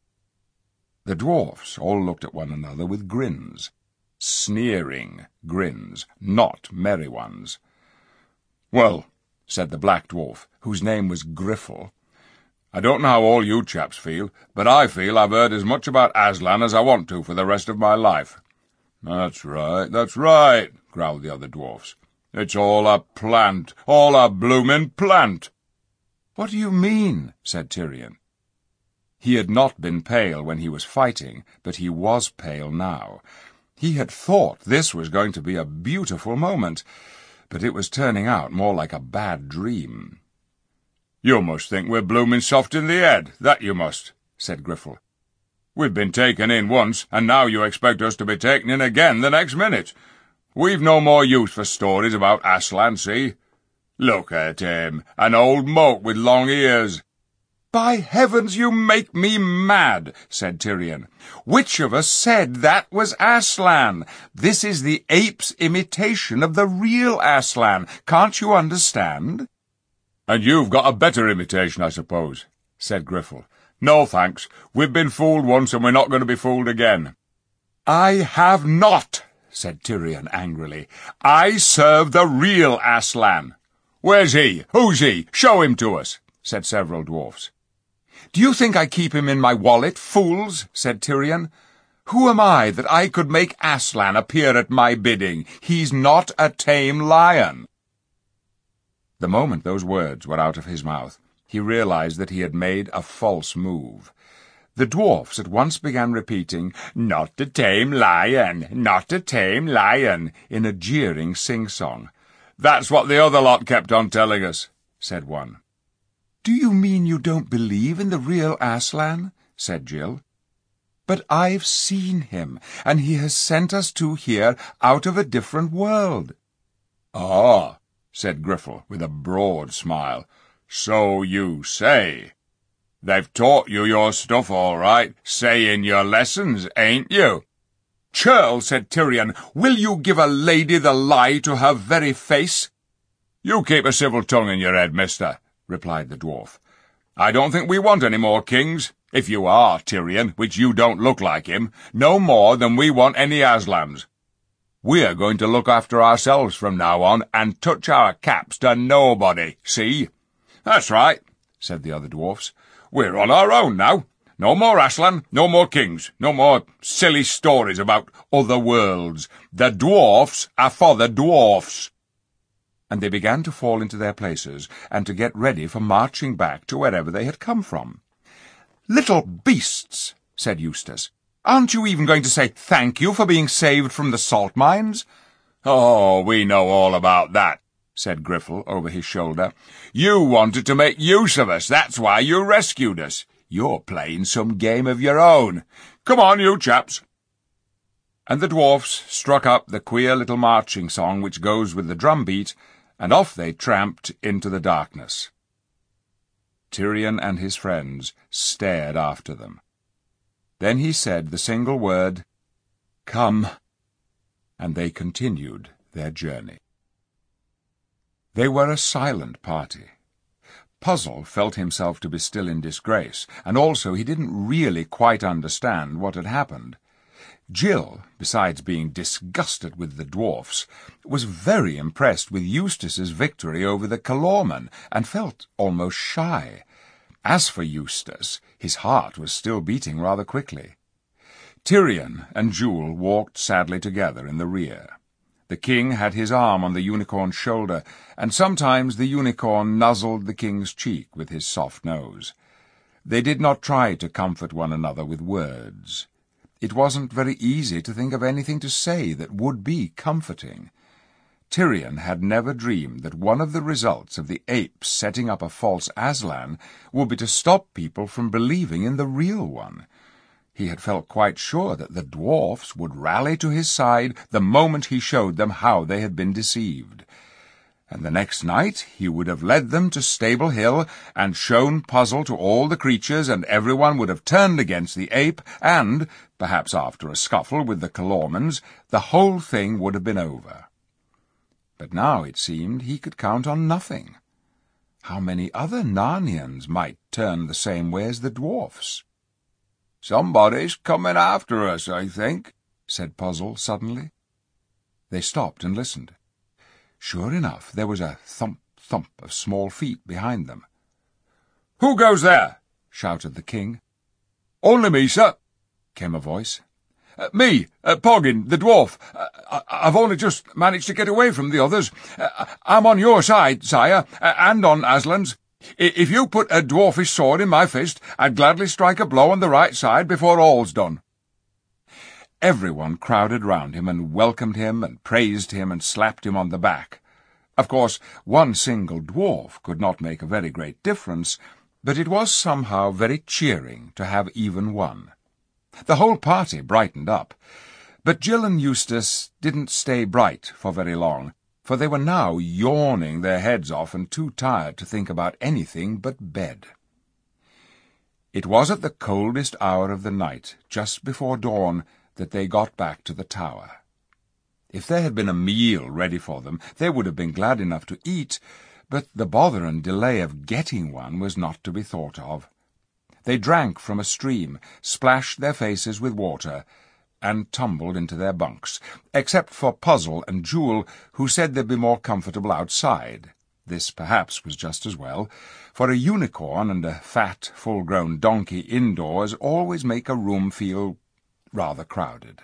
The dwarfs all looked at one another with grins. Sneering grins, not merry ones. "Well," said the black dwarf, whose name was Griffle, "I don't know how all you chaps feel, but I feel I've heard as much about Aslan as I want to for the rest of my life." That's right," growled the other dwarfs. "It's all a plant, all a bloomin' plant." "What do you mean?" said Tirian. He had not been pale when he was fighting, but he was pale now. He had thought this was going to be a beautiful moment, but it was turning out more like a bad dream. "You must think we're bloomin' soft in the head, that you must," said Griffle. "We've been taken in once, and now you expect us to be taken in again the next minute. We've no more use for stories about Aslan, see? Look at him, an old moke with long ears. "By heavens, you make me mad," said Tirian. "Which of us said that was Aslan? This is the ape's imitation of the real Aslan. Can't you understand?" "And you've got a better imitation, I suppose," said Griffle. "No, thanks. We've been fooled once and we're not going to be fooled again." "I have not," said Tirian angrily. "I serve the real Aslan." "Where's he? Who's he? Show him to us," said several dwarfs. "Do you think I keep him in my wallet, fools?" said Tirian. "Who am I that I could make Aslan appear at my bidding? He's not a tame lion." The moment those words were out of his mouth, he realized that he had made a false move. The dwarfs at once began repeating, "Not a tame lion, not a tame lion," in a jeering sing-song. "That's what the other lot kept on telling us," said one. "Do you mean you don't believe in the real Aslan?" said Jill. "But I've seen him, and he has sent us two here out of a different world." "Ah," said Griffle, with a broad smile. "So you say. They've taught you your stuff all right, saying your lessons, ain't you?" "Churl," said Tirian, "will you give a lady the lie to her very face?" "You keep a civil tongue in your head, mister," replied the dwarf. "I don't think we want any more kings. If you are Tirian, which you don't look like him, no more than we want any Aslans. We're going to look after ourselves from now on and touch our caps to nobody, see?" "That's right," said the other dwarfs. "We're on our own now. No more Aslan, no more kings, no more silly stories about other worlds. The dwarfs are for the dwarfs." And they began to fall into their places and to get ready for marching back to wherever they had come from. "Little beasts," said Eustace. "Aren't you even going to say thank you for being saved from the salt mines?" "Oh, we know all about that," said Griffle over his shoulder. "You wanted to make use of us, that's why you rescued us. You're playing some game of your own. Come on, you chaps." And the dwarfs struck up the queer little marching song which goes with the drum beat, and off they tramped into the darkness. Tirian and his friends stared after them. Then he said the single word, "Come," and they continued their journey. They were a silent party. Puzzle felt himself to be still in disgrace, and also he didn't really quite understand what had happened. Jill, besides being disgusted with the dwarfs, was very impressed with Eustace's victory over the Calormen, and felt almost shy. As for Eustace, his heart was still beating rather quickly. Tirian and Jewel walked sadly together in the rear. The king had his arm on the unicorn's shoulder, and sometimes the unicorn nuzzled the king's cheek with his soft nose. They did not try to comfort one another with words. It wasn't very easy to think of anything to say that would be comforting. Tirian had never dreamed that one of the results of the apes setting up a false Aslan would be to stop people from believing in the real one. He had felt quite sure that the dwarfs would rally to his side the moment he showed them how they had been deceived. And the next night he would have led them to Stable Hill and shown Puzzle to all the creatures, and everyone would have turned against the ape, and, perhaps after a scuffle with the Calormens, the whole thing would have been over. But now it seemed he could count on nothing. How many other Narnians might turn the same way as the dwarfs? "Somebody's coming after us, I think," said Puzzle suddenly. They stopped and listened. Sure enough, there was a thump-thump of small feet behind them. "Who goes there?" shouted the king. "Only me, sir," came a voice. "Me, Poggin, the dwarf. I've only just managed to get away from the others. I'm on your side, sire, and on Aslan's. If you put a dwarfish sword in my fist, I'd gladly strike a blow on the right side before all's done." Everyone crowded round him and welcomed him and praised him and slapped him on the back. Of course, one single dwarf could not make a very great difference, but it was somehow very cheering to have even one. The whole party brightened up, but Jill and Eustace didn't stay bright for very long, for they were now yawning their heads off and too tired to think about anything but bed. It was at the coldest hour of the night, just before dawn, that they got back to the tower. If there had been a meal ready for them, they would have been glad enough to eat, but the bother and delay of getting one was not to be thought of. They drank from a stream, splashed their faces with water, and tumbled into their bunks, except for Puzzle and Jewel, who said they'd be more comfortable outside. This perhaps was just as well, for a unicorn and a fat, full-grown donkey indoors always make a room feel rather crowded.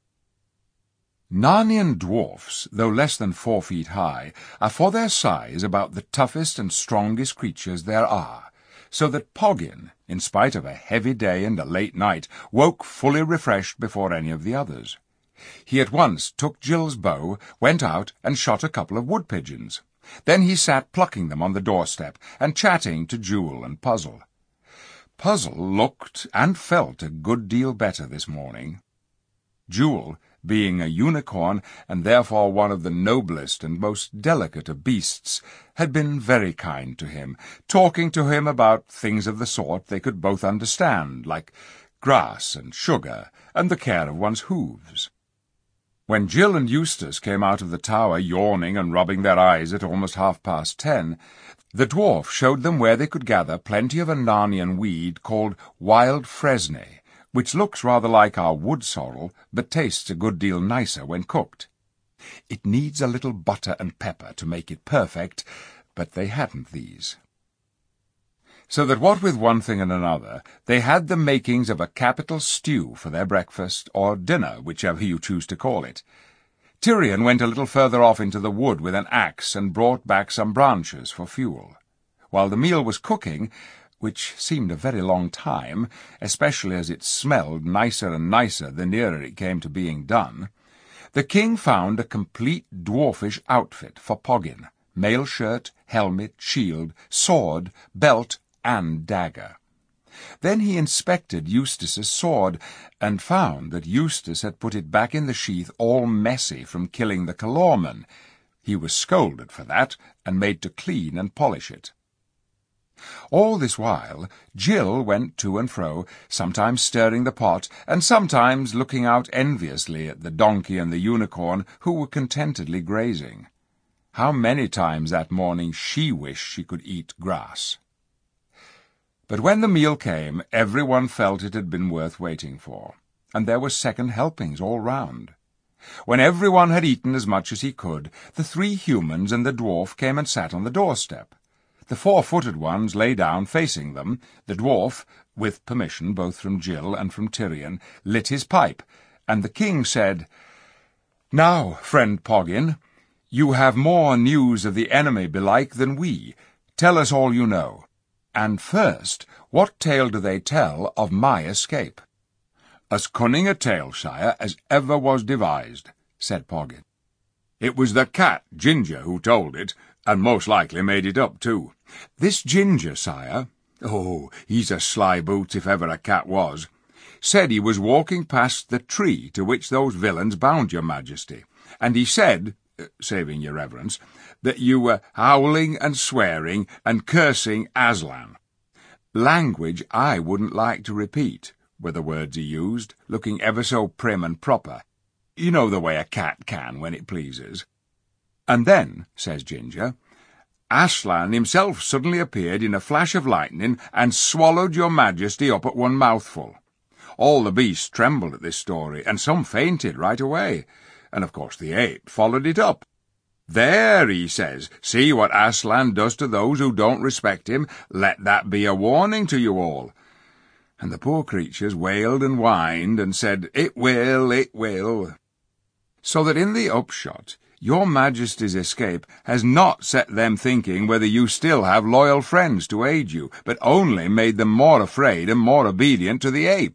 Narnian dwarfs, though less than 4 feet high, are for their size about the toughest and strongest creatures there are, so that Poggin, in spite of a heavy day and a late night, woke fully refreshed before any of the others. He at once took Jill's bow, went out and shot a couple of wood-pigeons. Then he sat plucking them on the doorstep and chatting to Jewel and Puzzle. Puzzle looked and felt a good deal better this morning. Jewel, being a unicorn, and therefore one of the noblest and most delicate of beasts, had been very kind to him, talking to him about things of the sort they could both understand, like grass and sugar, and the care of one's hooves. When Jill and Eustace came out of the tower yawning and rubbing their eyes at almost 10:30, the dwarf showed them where they could gather plenty of a Narnian weed called wild fresnay, which looks rather like our wood sorrel, but tastes a good deal nicer when cooked. It needs a little butter and pepper to make it perfect, but they hadn't these. So that what with one thing and another, they had the makings of a capital stew for their breakfast, or dinner, whichever you choose to call it. Tyrion went a little further off into the wood with an axe and brought back some branches for fuel. While the meal was cooking, which seemed a very long time, especially as it smelled nicer and nicer the nearer it came to being done, the king found a complete dwarfish outfit for Poggin: mail shirt, helmet, shield, sword, belt, and dagger. Then he inspected Eustace's sword, and found that Eustace had put it back in the sheath all messy from killing the Calormen. He was scolded for that, and made to clean and polish it. All this while, Jill went to and fro, sometimes stirring the pot, and sometimes looking out enviously at the donkey and the unicorn, who were contentedly grazing. How many times that morning she wished she could eat grass! But when the meal came, everyone felt it had been worth waiting for, and there were second helpings all round. When everyone had eaten as much as he could, the 3 humans and the dwarf came and sat on the doorstep. The 4-footed ones lay down facing them. The dwarf, with permission both from Jill and from Tyrion, lit his pipe, and the king said, "Now, friend Poggin, you have more news of the enemy belike than we. Tell us all you know. And first, what tale do they tell of my escape?" "As cunning a tale, sire, as ever was devised," said Poggin. "It was the cat, Ginger, who told it, and most likely made it up, too. This Ginger, sire, oh, he's a sly boots if ever a cat was, said he was walking past the tree to which those villains bound your majesty, and he said, saving your reverence, that you were howling and swearing and cursing Aslan. Language I wouldn't like to repeat, were the words he used, looking ever so prim and proper. You know the way a cat can when it pleases. And then, says Ginger, Aslan himself suddenly appeared in a flash of lightning and swallowed your majesty up at one mouthful. All the beasts trembled at this story, and some fainted right away, and of course the ape followed it up. There, he says, see what Aslan does to those who don't respect him. Let that be a warning to you all. And the poor creatures wailed and whined and said, it will, it will. So that in the upshot, your Majesty's escape has not set them thinking whether you still have loyal friends to aid you, but only made them more afraid and more obedient to the ape.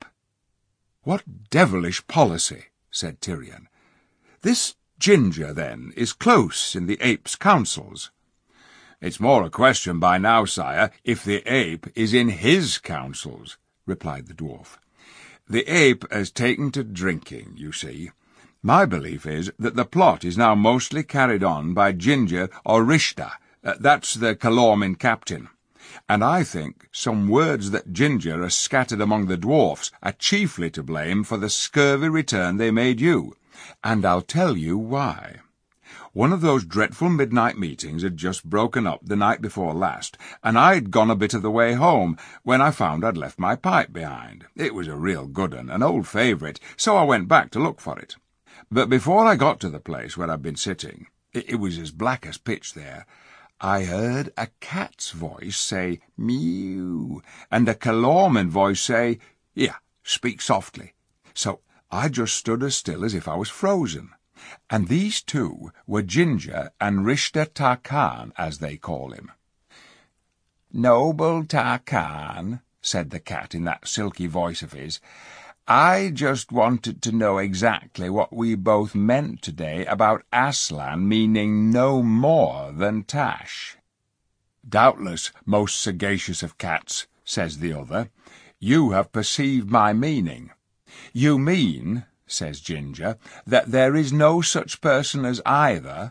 What devilish policy, said Tyrion. This Ginger, then, is close in the ape's counsels. It's more a question by now, sire, if the ape is in his counsels, replied the dwarf. The ape has taken to drinking, you see. My belief is that the plot is now mostly carried on by Ginger or Rishta, that's the Calormen captain. And I think some words that Ginger has scattered among the dwarfs are chiefly to blame for the scurvy return they made you, and I'll tell you why. One of those dreadful midnight meetings had just broken up the night before last, and I'd gone a bit of the way home when I found I'd left my pipe behind. It was a real good 'un, an old favourite, so I went back to look for it. But before I got to the place where I'd been sitting, it was as black as pitch there, I heard a cat's voice say, "Mew," and a Calorman voice say, "Here, speak softly." So I just stood as still as if I was frozen. And these two were Ginger and Rishta Tarkan, as they call him. "Noble Tarkan," said the cat in that silky voice of his, "I just wanted to know exactly what we both meant today about Aslan meaning no more than Tash." "Doubtless, most sagacious of cats," says the other, "you have perceived my meaning." "You mean," says Ginger, "that there is no such person as either?"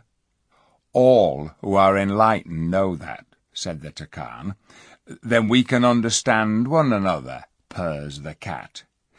"All who are enlightened know that," said the Tarkan. "Then we can understand one another," purrs the cat.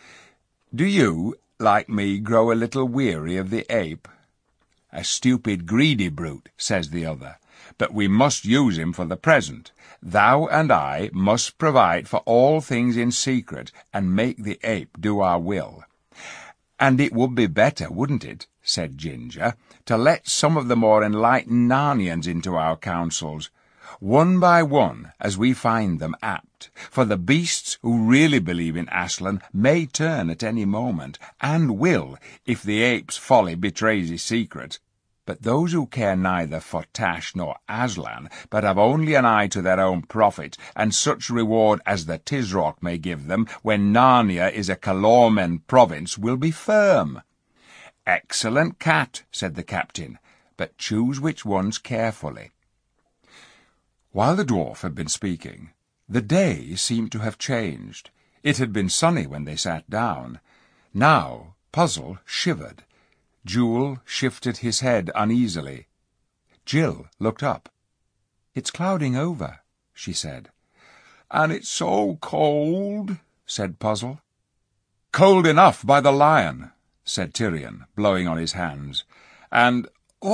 "Do you, like me, grow a little weary of the ape?" "A stupid, greedy brute," says the other, "but we must use him for the present. Thou and I must provide for all things in secret and make the ape do our will." "And it would be better, wouldn't it," said Ginger, "to let some of the more enlightened Narnians into our councils, one by one, as we find them apt, for the beasts who really believe in Aslan may turn at any moment, and will, if the ape's folly betrays his secret. But those who care neither for Tash nor Aslan, but have only an eye to their own profit, and such reward as the Tisroc may give them when Narnia is a Calormen province, will be firm." "Excellent cat," said the captain, "but choose which ones carefully." While the dwarf had been speaking, the day seemed to have changed. It had been sunny when they sat down. Now Puzzle shivered. Jewel shifted his head uneasily. Jill looked up. "It's clouding over," she said. "And it's so cold," said Puzzle. "Cold enough by the lion," said Tyrion, blowing on his hands. "And,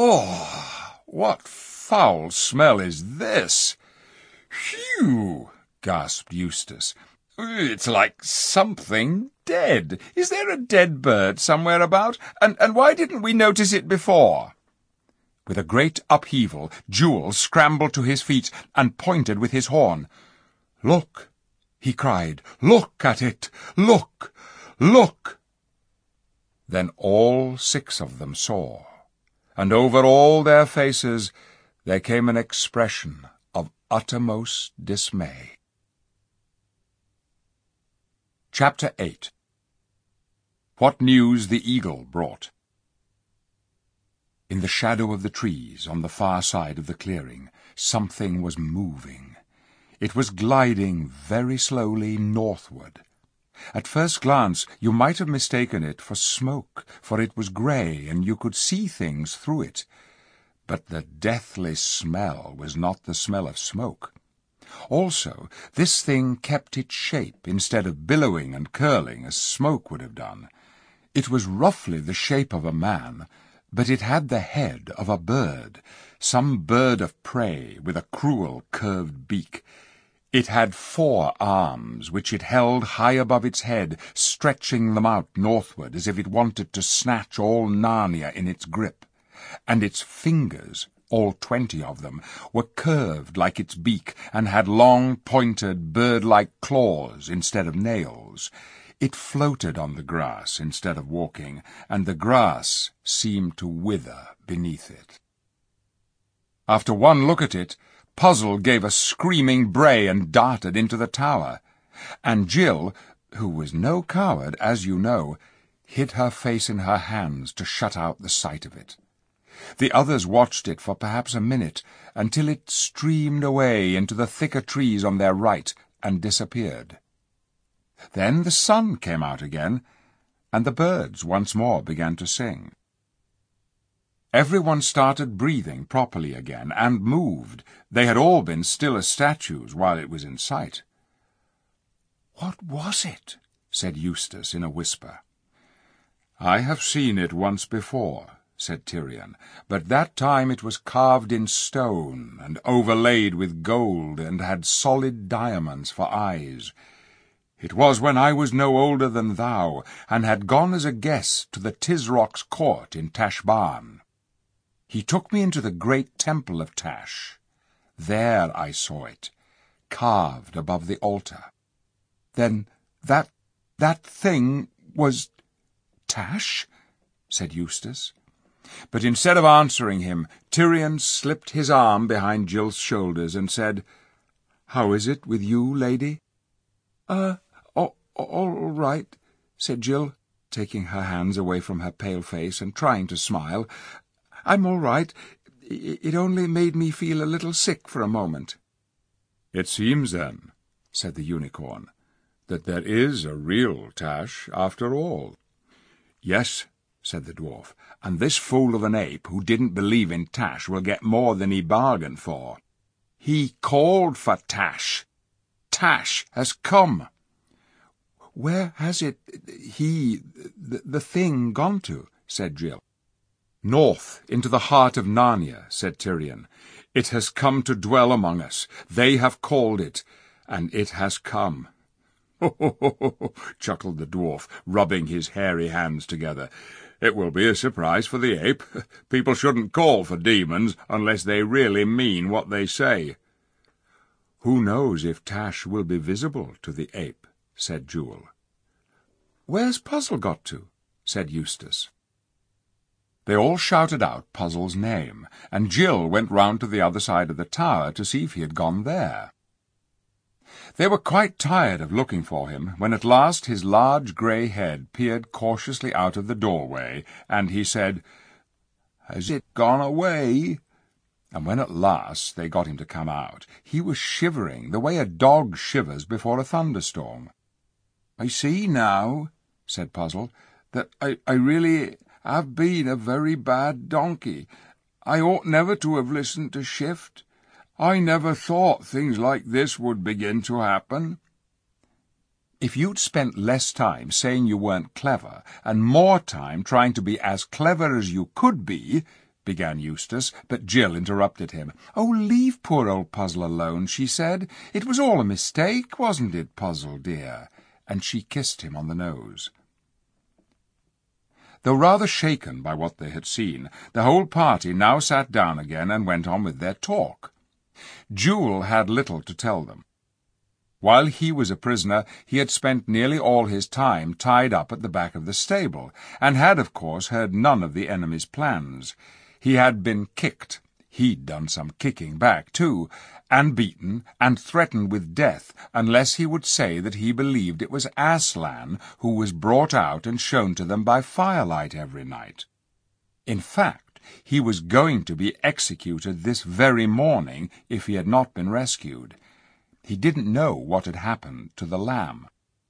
oh, what foul smell is this?" "Phew!" gasped Eustace. "It's like something dead. Is there a dead bird somewhere about? And why didn't we notice it before?" With a great upheaval, Jewel scrambled to his feet and pointed with his horn. "Look!" he cried. "Look at it! Look! Look!" Then all 6 of them saw, and over all their faces there came an expression of uttermost dismay. Chapter 8. What News the Eagle Brought. In the shadow of the trees on the far side of the clearing, something was moving. It was gliding very slowly northward. At first glance you might have mistaken it for smoke, for it was grey and you could see things through it. But the deathly smell was not the smell of smoke. Also, this thing kept its shape instead of billowing and curling as smoke would have done. It was roughly the shape of a man, but it had the head of a bird, some bird of prey with a cruel curved beak. It had 4 arms, which it held high above its head, stretching them out northward as if it wanted to snatch all Narnia in its grip. And its fingers, all 20 of them, were curved like its beak and had long, pointed, bird-like claws instead of nails. It floated on the grass instead of walking, and the grass seemed to wither beneath it. After one look at it, Puzzle gave a screaming bray and darted into the tower, and Jill, who was no coward, as you know, hid her face in her hands to shut out the sight of it. The others watched it for perhaps a minute, until it streamed away into the thicker trees on their right and disappeared. Then the sun came out again, and the birds once more began to sing. Everyone started breathing properly again and moved. They had all been still as statues while it was in sight. "What was it?" said Eustace in a whisper. "I have seen it once before," said Tirian, "but that time it was carved in stone and overlaid with gold and had solid diamonds for eyes. It was when I was no older than thou, and had gone as a guest to the Tisroc's court in Tashbaan. He took me into the great temple of Tash. There I saw it, carved above the altar." "Then that thing was Tash?" said Eustace. But instead of answering him, Tirian slipped his arm behind Jill's shoulders and said, "How is it with you, lady?" All right," said Jill, taking her hands away from her pale face and trying to smile. "I'm all right. It only made me feel a little sick for a moment." "It seems, then," said the unicorn, "that there is a real Tash after all." "Yes," said the dwarf, "and this fool of an ape who didn't believe in Tash will get more than he bargained for. He called for Tash. Tash has come." "Where has the thing gone to?" said Jill. "North, into the heart of Narnia," said Tirian. "It has come to dwell among us. They have called it, and it has come." "Ho, ho, ho, ho, ho," chuckled the dwarf, rubbing his hairy hands together. "It will be a surprise for the ape. People shouldn't call for demons unless they really mean what they say." "Who knows if Tash will be visible to the ape?" said Jewel. "Where's Puzzle got to?" said Eustace. They all shouted out Puzzle's name, and Jill went round to the other side of the tower to see if he had gone there. They were quite tired of looking for him when at last his large grey head peered cautiously out of the doorway, and he said, "Has it gone away?" And when at last they got him to come out, he was shivering the way a dog shivers before a thunderstorm. "I see now," said Puzzle, "that I really have been a very bad donkey. I ought never to have listened to Shift. I never thought things like this would begin to happen." "If you'd spent less time saying you weren't clever, and more time trying to be as clever as you could be," began Eustace, but Jill interrupted him. "Oh, leave poor old Puzzle alone," she said. "It was all a mistake, wasn't it, Puzzle, dear?" And she kissed him on the nose. Though rather shaken by what they had seen, the whole party now sat down again and went on with their talk. Jewel had little to tell them. While he was a prisoner, he had spent nearly all his time tied up at the back of the stable, and had, of course, heard none of the enemy's plans. He had been kicked. He'd done some kicking back, too, and beaten, and threatened with death, unless he would say that he believed it was Aslan who was brought out and shown to them by firelight every night. In fact, he was going to be executed this very morning if he had not been rescued. He didn't know what had happened to the lamb.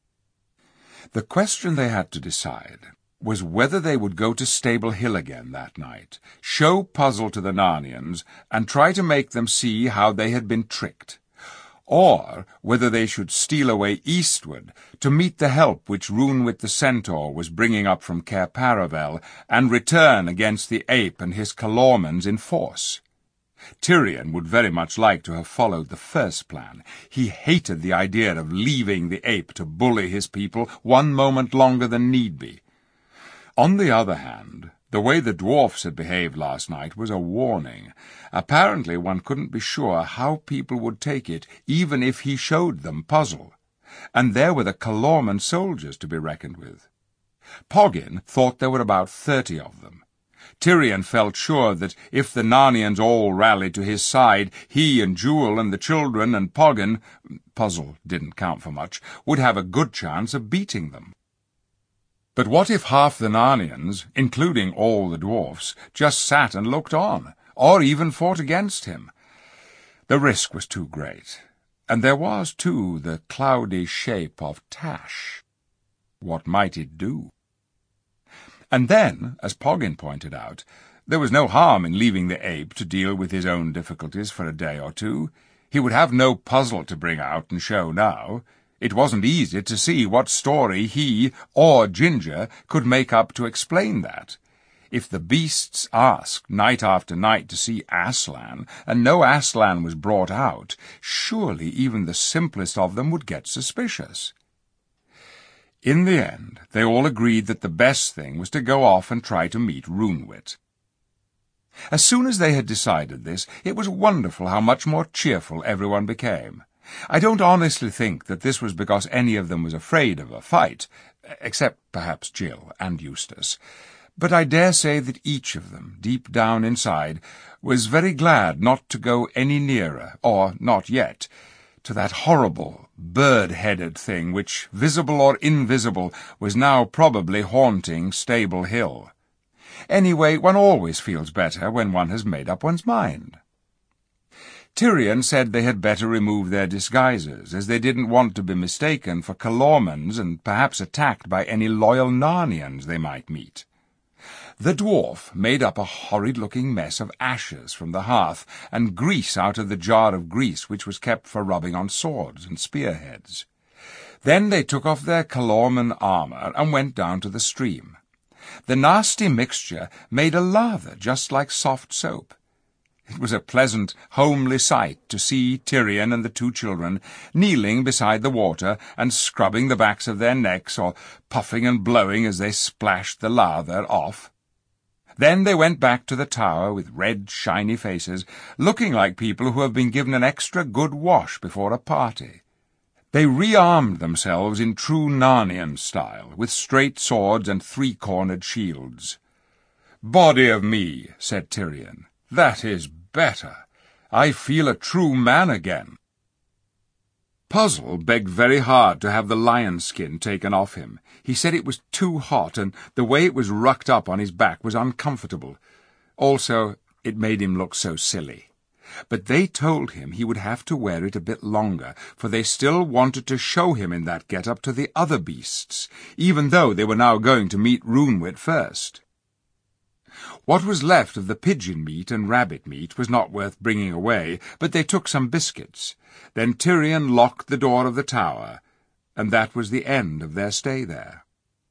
The question they had to decide was whether they would go to Stable Hill again that night, show Puzzle to the Narnians, and try to make them see how they had been tricked, or whether they should steal away eastward to meet the help which Runewit the Centaur was bringing up from Cair Paravel, and return against the ape and his Calormens in force. Tirian would very much like to have followed the first plan. He hated the idea of leaving the ape to bully his people one moment longer than need be. On the other hand, the way the dwarfs had behaved last night was a warning. Apparently one couldn't be sure how people would take it, even if he showed them Puzzle. And there were the Calormen soldiers to be reckoned with. Poggin thought there were about 30 of them. Tirian felt sure that if the Narnians all rallied to his side, he and Jewel and the children and Poggin, Puzzle didn't count for much, would have a good chance of beating them. But what if half the Narnians, including all the dwarfs, just sat and looked on, or even fought against him? The risk was too great, and there was, too, the cloudy shape of Tash. What might it do? And then, as Poggin pointed out, There was no harm in leaving the ape to deal with his own difficulties for a day or two. He would have no puzzle to bring out and show now. It wasn't easy to see what story he or Ginger could make up to explain that. If the beasts asked night after night to see Aslan, and no Aslan was brought out, surely even the simplest of them would get suspicious. In the end, they all agreed that the best thing was to go off and try to meet Roonwit. As soon as they had decided this, it was wonderful how much more cheerful everyone became. I don't honestly think that this was because any of them was afraid of a fight, except perhaps Jill and Eustace. But I dare say that each of them, deep down inside, was very glad not to go any nearer, or not yet, to that horrible, bird-headed thing which, visible or invisible, was now probably haunting Stable Hill. Anyway, one always feels better when one has made up one's mind. Tyrion said they had better remove their disguises, as they didn't want to be mistaken for Calormans and perhaps attacked by any loyal Narnians they might meet. The dwarf made up a horrid-looking mess of ashes from the hearth and grease out of the jar of grease which was kept for rubbing on swords and spearheads. Then they took off their Calorman armour and went down to the stream. The nasty mixture made a lather just like soft soap. It was a pleasant, homely sight to see Tyrion and the two children kneeling beside the water and scrubbing the backs of their necks or puffing and blowing as they splashed the lather off. Then they went back to the tower with red, shiny faces, looking like people who have been given an extra good wash before a party. They rearmed themselves in true Narnian style, with straight swords and three-cornered shields. "Body of me," said Tyrion, "that is better. I feel a true man again." Puzzle begged very hard to have the lion skin taken off him. He said it was too hot, and the way it was rucked up on his back was uncomfortable. Also, it made him look so silly. But they told him he would have to wear it a bit longer, for they still wanted to show him in that get-up to the other beasts, even though they were now going to meet Roonwit first. What was left of the pigeon meat and rabbit meat was not worth bringing away, but they took some biscuits. Then Tyrion locked the door of the tower, and that was the end of their stay there.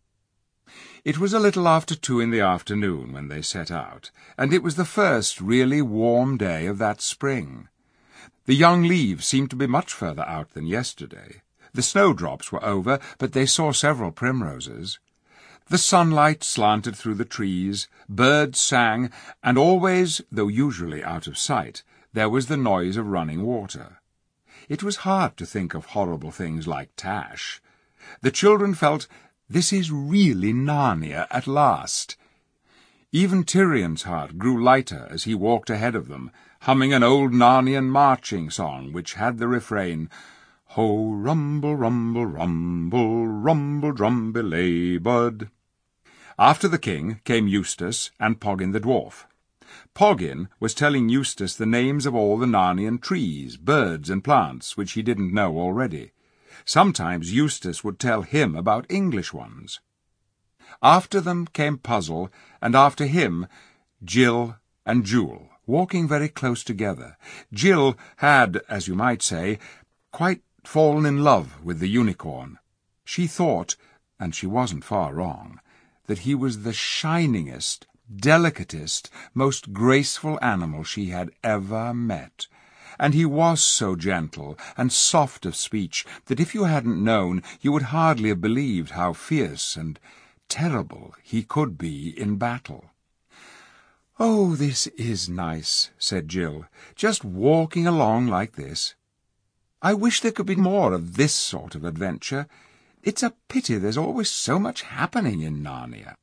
It was a little after 2 in the afternoon when they set out, and it was the first really warm day of that spring. The young leaves seemed to be much further out than yesterday. The snowdrops were over, but they saw several primroses. The sunlight slanted through the trees, birds sang, and always, though usually out of sight, there was the noise of running water. It was hard to think of horrible things like Tash. The children felt, this is really Narnia at last. Even Tyrion's heart grew lighter as he walked ahead of them, humming an old Narnian marching song which had the refrain, "Ho, rumble, rumble, rumble, rumble, drumbelay, bud." After the king came Eustace and Poggin the dwarf. Poggin was telling Eustace the names of all the Narnian trees, birds, and plants which he didn't know already. Sometimes Eustace would tell him about English ones. After them came Puzzle, and after him Jill and Jewel, walking very close together. Jill had, as you might say, quite fallen in love with the unicorn. She thought, and she wasn't far wrong, that he was the shiningest, delicatest, most graceful animal she had ever met. And he was so gentle and soft of speech that if you hadn't known, you would hardly have believed how fierce and terrible he could be in battle. "Oh, this is nice," said Jill, "just walking along like this. I wish there could be more of this sort of adventure. It's a pity there's always so much happening in Narnia."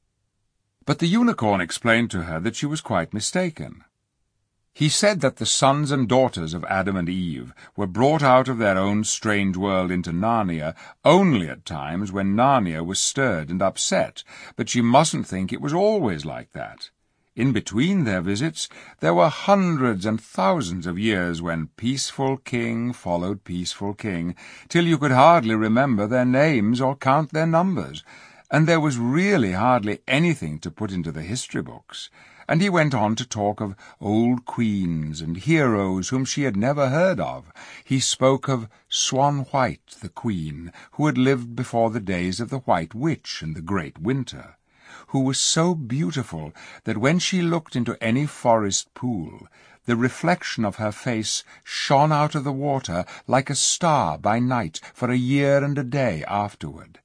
But the unicorn explained to her that she was quite mistaken. He said that the sons and daughters of Adam and Eve were brought out of their own strange world into Narnia only at times when Narnia was stirred and upset, but she mustn't think it was always like that. In between their visits, there were hundreds and thousands of years when peaceful king followed peaceful king, till you could hardly remember their names or count their numbers, and there was really hardly anything to put into the history books, and he went on to talk of old queens and heroes whom she had never heard of. He spoke of Swan White, the queen, who had lived before the days of the White Witch and the Great Winter, who was so beautiful that when she looked into any forest pool, the reflection of her face shone out of the water like a star by night for a year and a day afterward.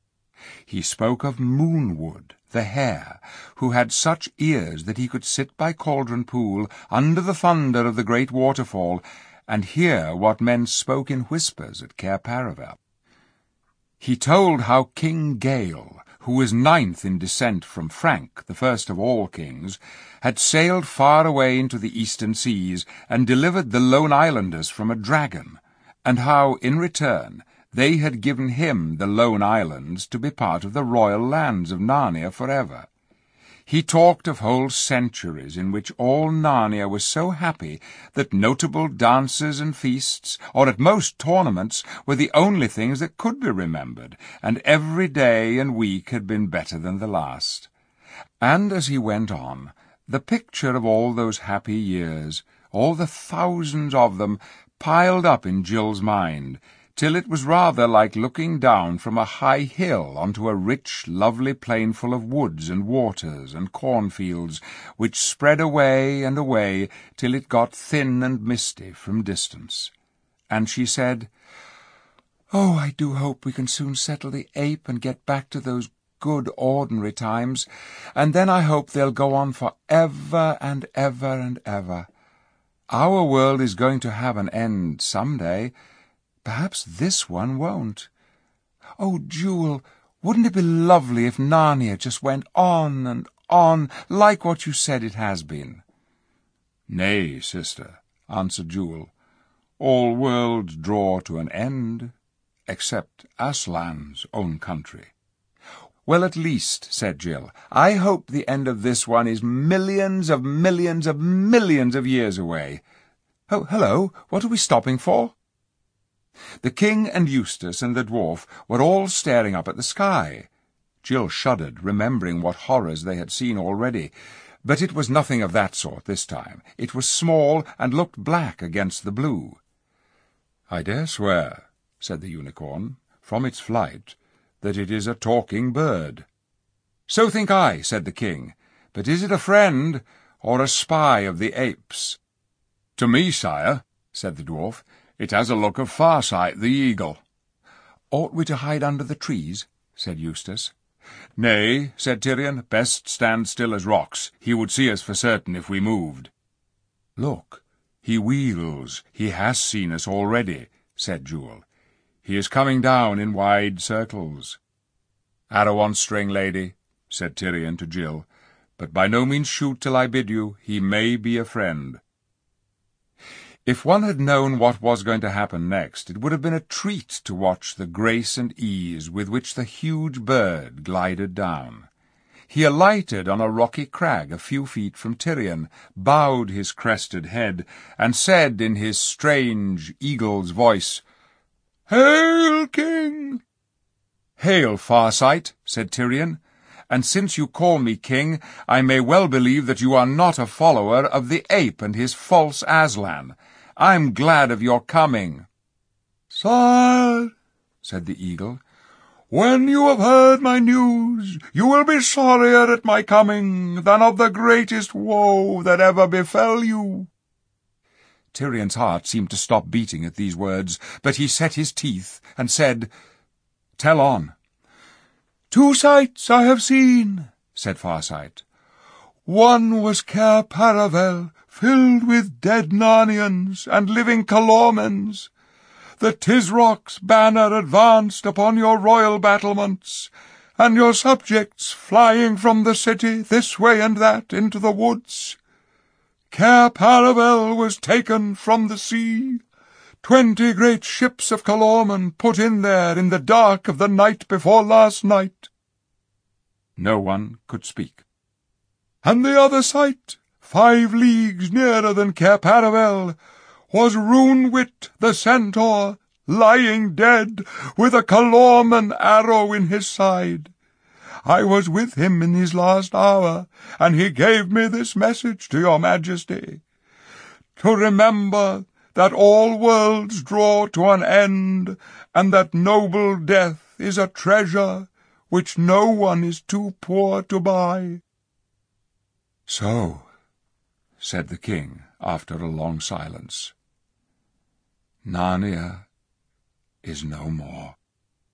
He spoke of Moonwood, the hare, who had such ears that he could sit by Cauldron Pool under the thunder of the great waterfall and hear what men spoke in whispers at Cair Paravel. He told how King Gale, who was 9th in descent from Frank, the first of all kings, had sailed far away into the eastern seas and delivered the Lone Islanders from a dragon, and how, in return, they had given him the Lone Islands to be part of the royal lands of Narnia forever. He talked of whole centuries in which all Narnia was so happy that notable dances and feasts, or at most tournaments, were the only things that could be remembered, and every day and week had been better than the last. And as he went on, the picture of all those happy years, all the thousands of them, piled up in Jill's mind, till it was rather like looking down from a high hill onto a rich, lovely plain full of woods and waters and cornfields, which spread away and away till it got thin and misty from distance. And she said, "Oh, I do hope we can soon settle the ape and get back to those good ordinary times, and then I hope they'll go on for ever and ever and ever. Our world is going to have an end some day. Perhaps this one won't. Oh, Jewel, wouldn't it be lovely if Narnia just went on and on, like what you said it has been?" "Nay, sister," answered Jewel, "all worlds draw to an end, except Aslan's own country." "Well, at least," said Jill, "I hope the end of this one is millions of millions of millions of years away. Oh, hello, what are we stopping for?" The king and Eustace and the dwarf were all staring up at the sky. Jill shuddered, remembering what horrors they had seen already, but it was nothing of that sort this time. It was small and looked black against the blue. "I dare swear," said the unicorn, "from its flight, that it is a talking bird." "So think I," said the king, "but is it a friend or a spy of the apes?" "To me, sire," said the dwarf, "it has a look of Farsight the eagle." "Ought we to hide under the trees?" said Eustace. "Nay," said Tirian, "best stand still as rocks. He would see us for certain if we moved." "Look, he wheels. He has seen us already," said Jewel. "He is coming down in wide circles." "Arrow on string, lady," said Tirian to Jill, "but by no means shoot till I bid you. He may be a friend." If one had known what was going to happen next, it would have been a treat to watch the grace and ease with which the huge bird glided down. He alighted on a rocky crag a few feet from Tirian, bowed his crested head, and said in his strange eagle's voice, "Hail, King!" "Hail, Farsight," said Tirian, "and since you call me king, I may well believe that you are not a follower of the ape and his false Aslan. I'm glad of your coming." "Sire," said the eagle, "when you have heard my news, you will be sorrier at my coming than of the greatest woe that ever befell you." Tirian's heart seemed to stop beating at these words, but he set his teeth and said, "Tell on." "2 sights I have seen," said Farsight. "One was Cair Paravel, filled with dead Narnians and living Calormens. The Tisrock's banner advanced upon your royal battlements, and your subjects flying from the city this way and that into the woods. Cair Paravel was taken from the sea. 20 great ships of Calormen put in there in the dark of the night before last night." No one could speak. "And the other sight, 5 leagues nearer than Cair Paravel, was Runewit the centaur, lying dead, with a Calormen arrow in his side. I was with him in his last hour, and he gave me this message to your majesty, to remember that all worlds draw to an end, and that noble death is a treasure which no one is too poor to buy." "So," said the king after a long silence, "Narnia is no more."